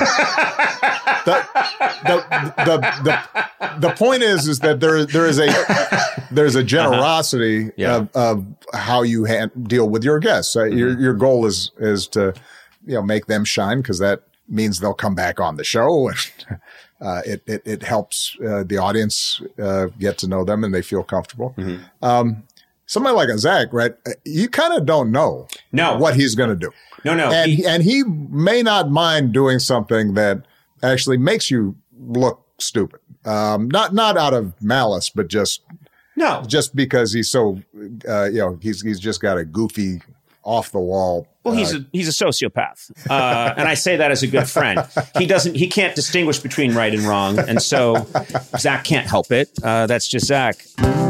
The point is that there's a generosity of how you deal with your guests. Your goal is to make them shine because that means they'll come back on the show and it helps the audience get to know them and they feel comfortable. Mm-hmm. Somebody like a Zach, right? You kind of don't know what he's going to do. No. And he may not mind doing something that actually makes you look stupid. Not out of malice, but just because he's so, he's just got a goofy, off the wall. Well, he's a sociopath. And I say that as a good friend. He can't distinguish between right and wrong. And so Zach can't help it. That's just Zach.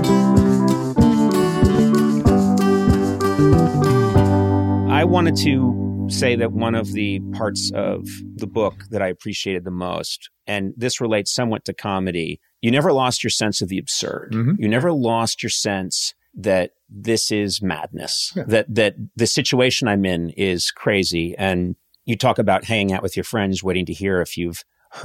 I wanted to say that one of the parts of the book that I appreciated the most, and this relates somewhat to comedy, you never lost your sense of the absurd. Mm-hmm. You never lost your sense that this is madness, that the situation I'm in is crazy. And you talk about hanging out with your friends, waiting to hear if you're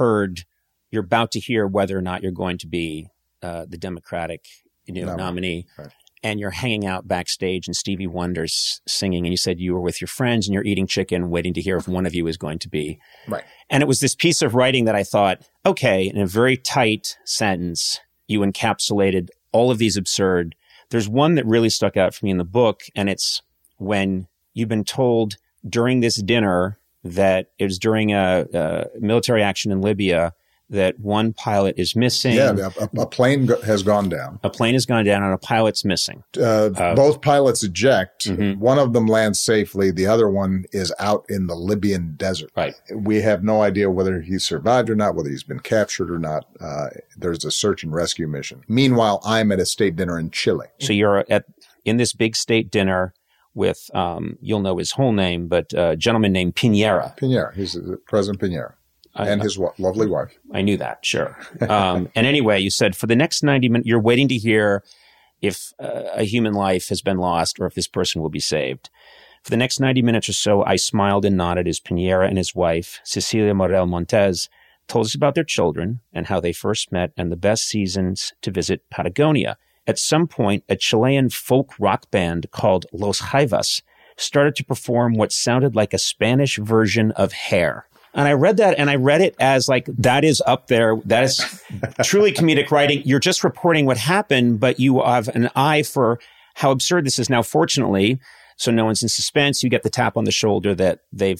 about to hear whether or not you're going to be the Democratic nominee. Right. And you're hanging out backstage and Stevie Wonder's singing and you said you were with your friends and you're eating chicken waiting to hear if one of you is going to be. Right. And it was this piece of writing that I thought, okay, in a very tight sentence, you encapsulated all of these absurd. There's one that really stuck out for me in the book, and it's when you've been told during this dinner that it was during a military action in Libya that one pilot is missing. Yeah, a plane has gone down. A plane has gone down and a pilot's missing. Both pilots eject. Mm-hmm. One of them lands safely. The other one is out in the Libyan desert. Right. We have no idea whether he survived or not, whether he's been captured or not. There's a search and rescue mission. Meanwhile, I'm at a state dinner in Chile. So you're in this big state dinner with, you'll know his whole name, but a gentleman named Piñera. He's President Piñera. And his lovely wife. I knew that, sure. And anyway, you said for the next 90 minutes, you're waiting to hear if a human life has been lost or if this person will be saved. For the next 90 minutes or so, I smiled and nodded as Piñera and his wife, Cecilia Morel Montes, told us about their children and how they first met and the best seasons to visit Patagonia. At some point, a Chilean folk rock band called Los Jaivas started to perform what sounded like a Spanish version of Hair. And I read that and I read it as like, that is up there. That is truly comedic writing. You're just reporting what happened, but you have an eye for how absurd this is. Now, fortunately, so no one's in suspense. You get the tap on the shoulder that they've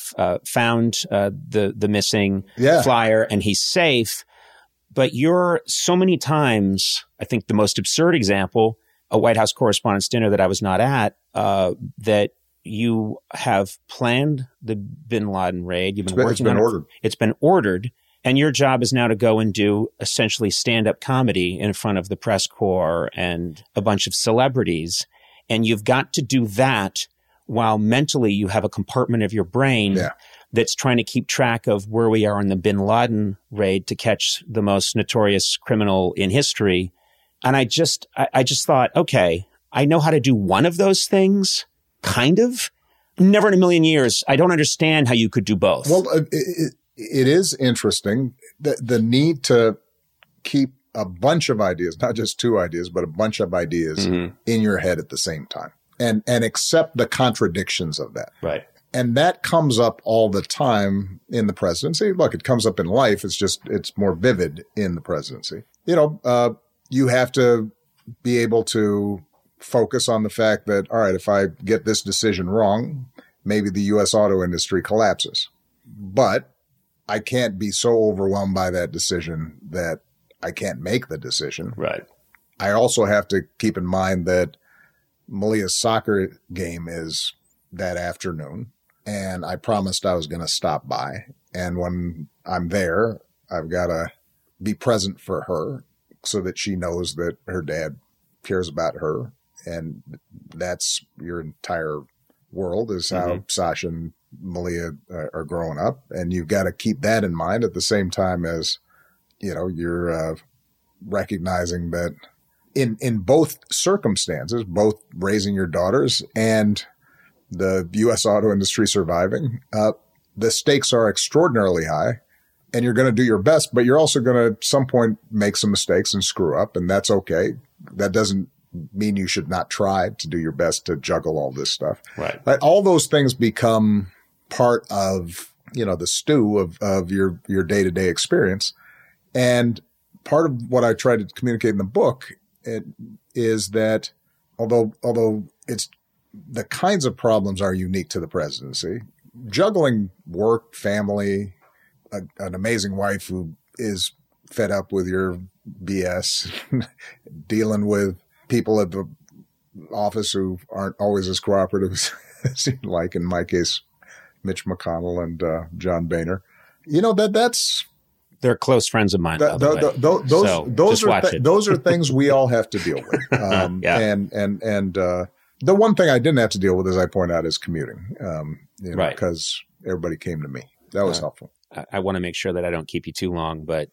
found the missing flyer and he's safe. But you're so many times, I think the most absurd example, a White House Correspondents' Dinner that I was not at, that you have planned the bin Laden raid. You've been working on it. It's been ordered. And your job is now to go and do essentially stand-up comedy in front of the press corps and a bunch of celebrities. And you've got to do that while mentally you have a compartment of your brain that's trying to keep track of where we are in the bin Laden raid to catch the most notorious criminal in history. And I just thought, okay, I know how to do one of those things, kind of. Never in a million years. I don't understand how you could do both. Well, it is interesting, the need to keep a bunch of ideas, not just two ideas, but a bunch of ideas in your head at the same time and accept the contradictions of that. Right. And that comes up all the time in the presidency. Look, it comes up in life. It's more vivid in the presidency. You have to be able to focus on the fact that, all right, if I get this decision wrong, maybe the U.S. auto industry collapses. But I can't be so overwhelmed by that decision that I can't make the decision. Right. I also have to keep in mind that Malia's soccer game is that afternoon, and I promised I was going to stop by. And when I'm there, I've got to be present for her so that she knows that her dad cares about her. And that's your entire world is how Sasha and Malia are growing up. And you've got to keep that in mind at the same time as, you're recognizing that in both circumstances, both raising your daughters and the U.S. auto industry surviving, the stakes are extraordinarily high. And you're going to do your best, but you're also going to at some point make some mistakes and screw up. And that's okay. That doesn't mean you should not try to do your best to juggle all this stuff. Right. But all those things become part of, the stew of your day-to-day experience. And part of what I try to communicate in the book is that although it's the kinds of problems are unique to the presidency, juggling work, family, an amazing wife who is fed up with your BS, dealing with people at the office who aren't always as cooperative as you'd like. In my case, Mitch McConnell and John Boehner. That's they're close friends of mine. Those are things we all have to deal with. And the one thing I didn't have to deal with, as I point out, is commuting. Right. Because everybody came to me. That was helpful. I want to make sure that I don't keep you too long, but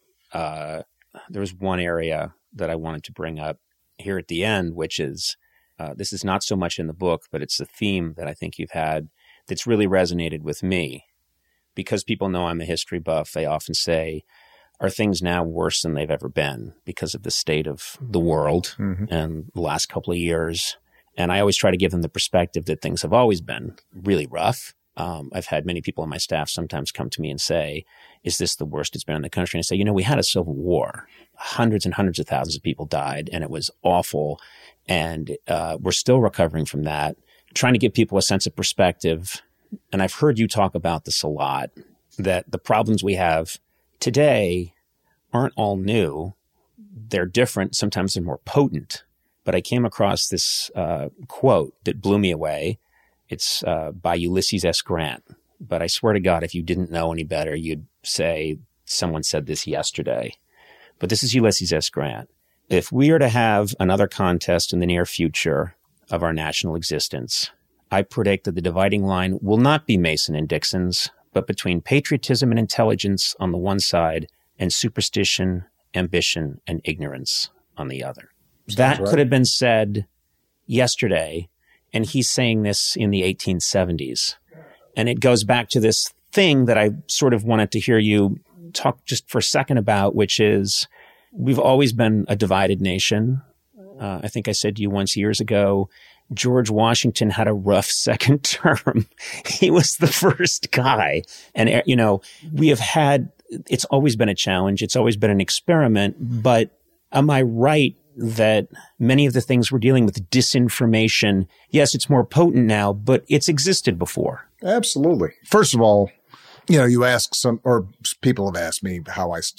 there was one area that I wanted to bring up here at the end, which is this is not so much in the book, but it's a theme that I think you've had that's really resonated with me. Because people know I'm a history buff, they often say, are things now worse than they've ever been because of the state of the world and the last couple of years? And I always try to give them the perspective that things have always been really rough. I've had many people on my staff sometimes come to me and say, is this the worst it's been in the country? And I say, we had a civil war. Hundreds and hundreds of thousands of people died, and it was awful. And we're still recovering from that, trying to give people a sense of perspective. And I've heard you talk about this a lot, that the problems we have today aren't all new. They're different. Sometimes they're more potent. But I came across this quote that blew me away. It's by Ulysses S. Grant. But I swear to God, if you didn't know any better, you'd say someone said this yesterday. But this is Ulysses S. Grant. If we are to have another contest in the near future of our national existence, I predict that the dividing line will not be Mason and Dixon's, but between patriotism and intelligence on the one side and superstition, ambition, and ignorance on the other. That could have been said yesterday, and he's saying this in the 1870s. And it goes back to this thing that I sort of wanted to hear you talk just for a second about, which is we've always been a divided nation. I think I said to you once years ago, George Washington had a rough second term. He was the first guy. And, we have had, it's always been a challenge. It's always been an experiment. But am I right that many of the things we're dealing with, disinformation, yes, it's more potent now, but it's existed before? Absolutely. First of all, you ask or people have asked me how I,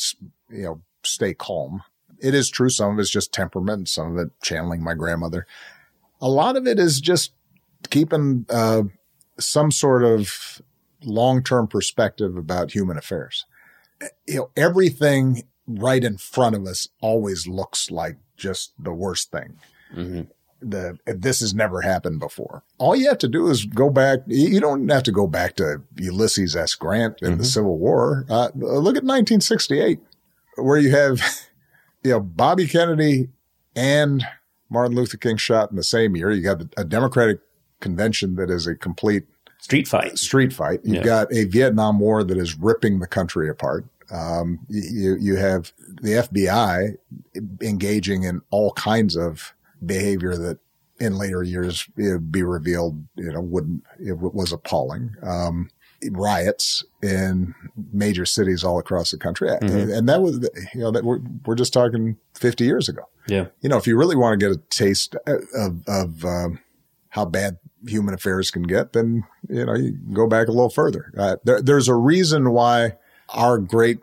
stay calm. It is true. Some of it's just temperament, some of it channeling my grandmother. A lot of it is just keeping some sort of long-term perspective about human affairs. Everything right in front of us always looks like just the worst thing. Mm-hmm. this has never happened before. All you have to do is go back. You don't have to go back to Ulysses S. Grant in the Civil War. Look at 1968, where you have, Bobby Kennedy and Martin Luther King shot in the same year. You got a Democratic convention that is a complete street fight. You've got a Vietnam War that is ripping the country apart. You have the FBI engaging in all kinds of behavior that in later years it'd be revealed, was appalling. Riots in major cities all across the country. And that was, we're just talking 50 years ago. Yeah. If you really want to get a taste of how bad human affairs can get, then, you go back a little further. There's a reason why our great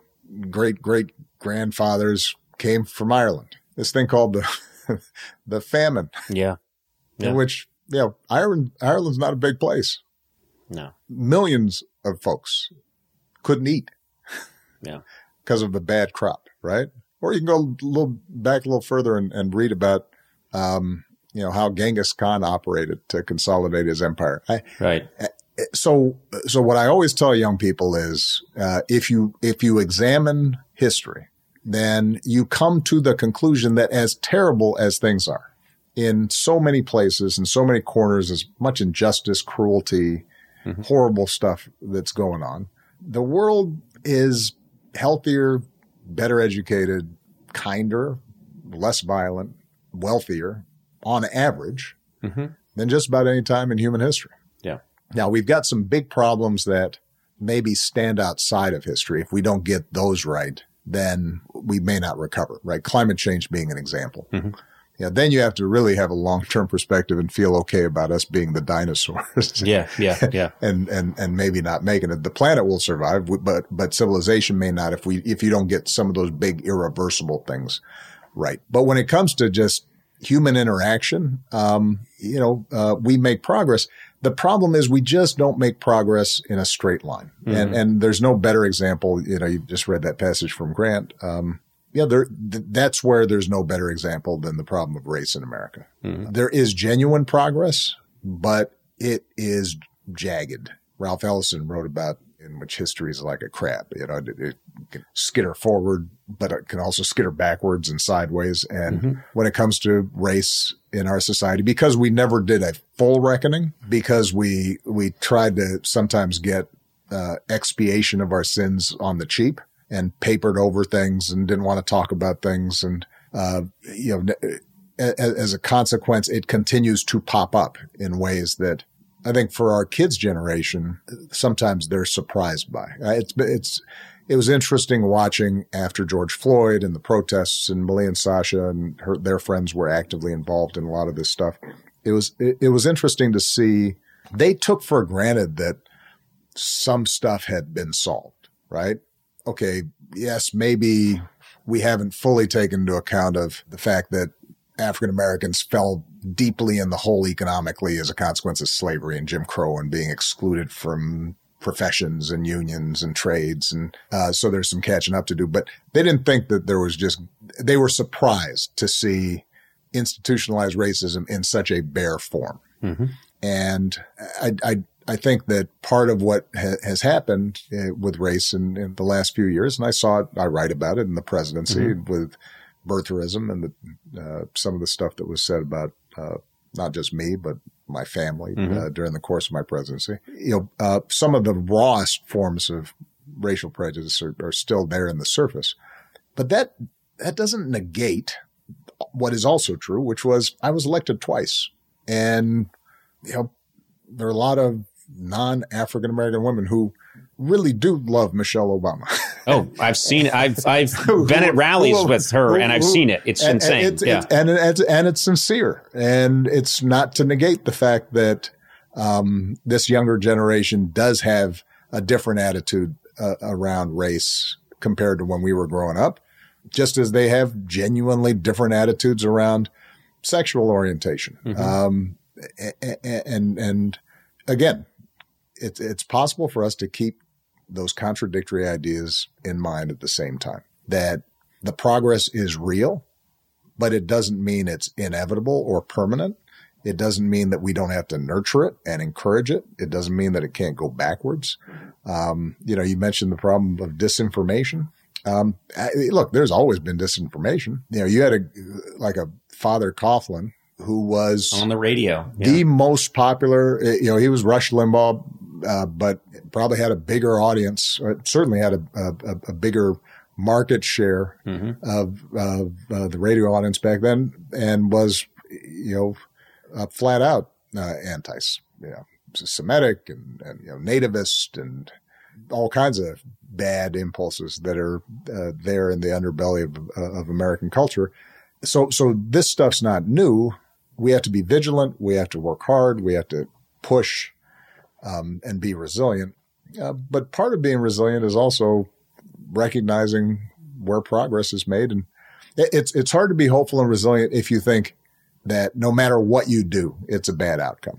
grandfathers came from Ireland. This thing called the famine. Yeah. In which, Ireland's not a big place. No. Millions of folks couldn't eat. Yeah. Because of the bad crop, right? Or you can go back a little further and read about, how Genghis Khan operated to consolidate his empire. Right. So what I always tell young people is, if you examine history, then you come to the conclusion that as terrible as things are in so many places, in so many corners, as much injustice, cruelty, horrible stuff that's going on, the world is healthier, better educated, kinder, less violent, wealthier on average than just about any time in human history. Yeah. Now, we've got some big problems that maybe stand outside of history. If we don't get those right, then we may not recover, right? Climate change being an example. Then you have to really have a long-term perspective and feel okay about us being the dinosaurs. Yeah. and maybe not making it. The planet will survive, but civilization may not if you don't get some of those big irreversible things right. But when it comes to just human interaction, we make progress. The problem is we just don't make progress in a straight line. And there's no better example. You just read that passage from Grant. That's where there's no better example than the problem of race in America. There is genuine progress, but it is jagged. Ralph Ellison wrote about in which history is like a crab. It can skitter forward, but it can also skitter backwards and sideways. And when it comes to race in our society, because we never did a full reckoning, because we tried to sometimes get expiation of our sins on the cheap and papered over things and didn't want to talk about things. And, as a consequence, it continues to pop up in ways that I think for our kids' generation, sometimes they're surprised by. It was interesting watching after George Floyd and the protests, and Malia and Sasha and their friends were actively involved in a lot of this stuff. It was interesting to see they took for granted that some stuff had been solved, right? Okay, yes, maybe we haven't fully taken into account of the fact that African Americans fell deeply in the hole economically as a consequence of slavery and Jim Crow and being excluded from professions and unions and trades. And so there's some catching up to do. But they didn't think that they were surprised to see institutionalized racism in such a bare form. And I think that part of what has happened with race in the last few years, and I write about it in the presidency with birtherism and some of the stuff that was said about not just me, but my family during the course of my presidency. Some of the rawest forms of racial prejudice are still there in the surface. But that doesn't negate what is also true, which was I was elected twice. And, there are a lot of non-African American women who really do love Michelle Obama. Oh, I've seen it. I've been at rallies with her and I've seen it. It's insane. And it's sincere. And it's not to negate the fact that this younger generation does have a different attitude around race compared to when we were growing up, just as they have genuinely different attitudes around sexual orientation. And again, it's possible for us to keep those contradictory ideas in mind at the same time, that the progress is real, but it doesn't mean it's inevitable or permanent. It doesn't mean that we don't have to nurture it and encourage it. It doesn't mean that it can't go backwards. You mentioned the problem of disinformation. Look, there's always been disinformation. You had a Father Coughlin who was on the radio, the most popular. He was Rush Limbaugh, but probably had a bigger audience, or certainly had a bigger market share of the radio audience back then, and was, flat out anti-Semitic and nativist and all kinds of bad impulses that are there in the underbelly of American culture. So this stuff's not new. We have to be vigilant. We have to work hard. We have to push and be resilient. But part of being resilient is also recognizing where progress is made. And it's hard to be hopeful and resilient if you think that no matter what you do, it's a bad outcome.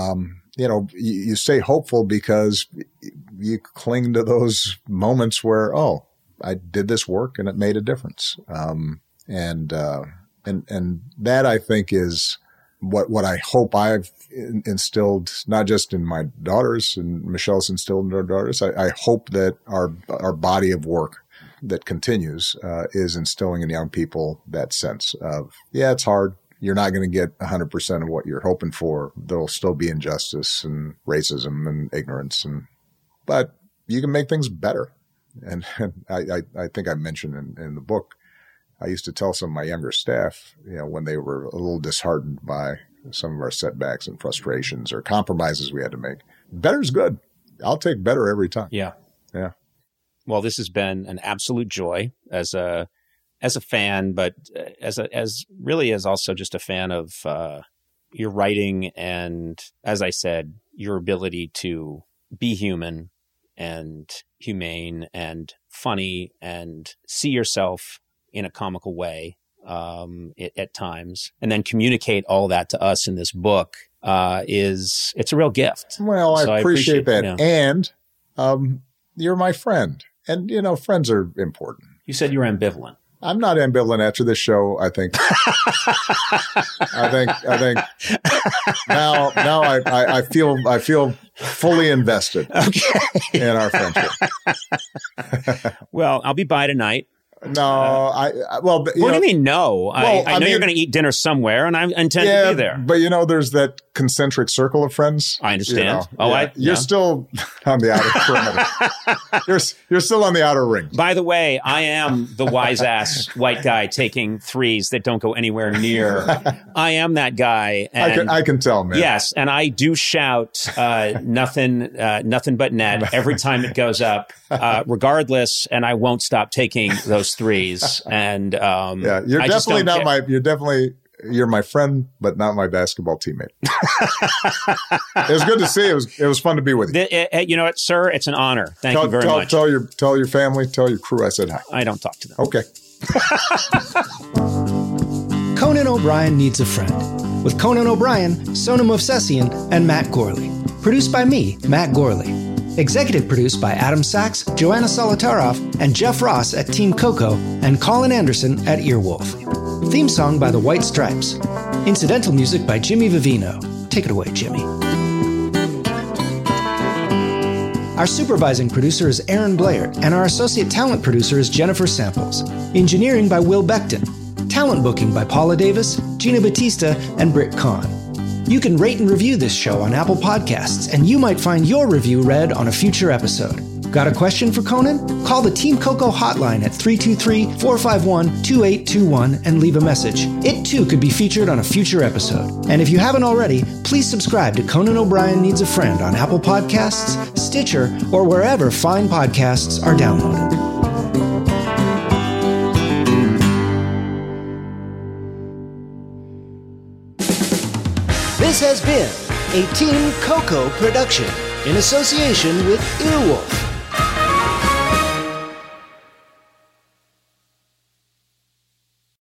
You stay hopeful because you cling to those moments where, I did this work and it made a difference. And that, I think, is what I hope I've instilled, not just in my daughters, and Michelle's instilled in her daughters. I hope that our body of work that continues is instilling in young people that sense of, it's hard. You're not going to get 100% of what you're hoping for. There'll still be injustice and racism and ignorance, but you can make things better. And I think I mentioned in the book, I used to tell some of my younger staff, when they were a little disheartened by some of our setbacks and frustrations or compromises we had to make, better's good. I'll take better every time. Yeah. Yeah. Well, this has been an absolute joy as a fan, but as really as also just a fan of your writing and, as I said, your ability to be human and humane and funny and see yourself in a comical way at times, and then communicate all that to us in this book it's a real gift. Well, so I appreciate that. And you're my friend. And, friends are important. You said you were ambivalent. I'm not ambivalent after this show. I think now I feel fully invested in our friendship. Well, I'll be by tonight. No, what do you mean no? I know you're going to eat dinner somewhere, and I intend to be there. But there's that concentric circle of friends. I understand. You're still on the outer perimeter. You're still on the outer ring. By the way, I am the wise ass white guy taking threes that don't go anywhere near. I am that guy. And I can tell, man. Yes, and I do shout nothing but net every time it goes up, regardless, and I won't stop taking those threes. And you're definitely not you're my friend, but not my basketball teammate. It was good to see. It was fun to be with you. You know what, sir? It's an honor. Thank you very much. Tell your family, tell your crew I said hi. I don't talk to them. Okay. Conan O'Brien Needs a Friend, with Conan O'Brien, Sona Movsesian, and Matt Gorley. Produced by me, Matt Gorley. Executive produced by Adam Sachs, Joanna Solotaroff, and Jeff Ross at Team Coco, and Colin Anderson at Earwolf. Theme song by the White Stripes. Incidental music by Jimmy Vivino. Take it away, Jimmy. Our supervising producer is Aaron Blair, and our associate talent producer is Jennifer Samples. Engineering by Will Beckton. Talent booking by Paula Davis, Gina Batista, and Britt Kahn. You can rate and review this show on Apple Podcasts, and you might find your review read on a future episode. Got a question for Conan? Call the Team Coco hotline at 323-451-2821 and leave a message. It too could be featured on a future episode. And if you haven't already, please subscribe to Conan O'Brien Needs a Friend on Apple Podcasts, Stitcher, or wherever fine podcasts are downloaded. This has been a Team Coco production in association with Earwolf.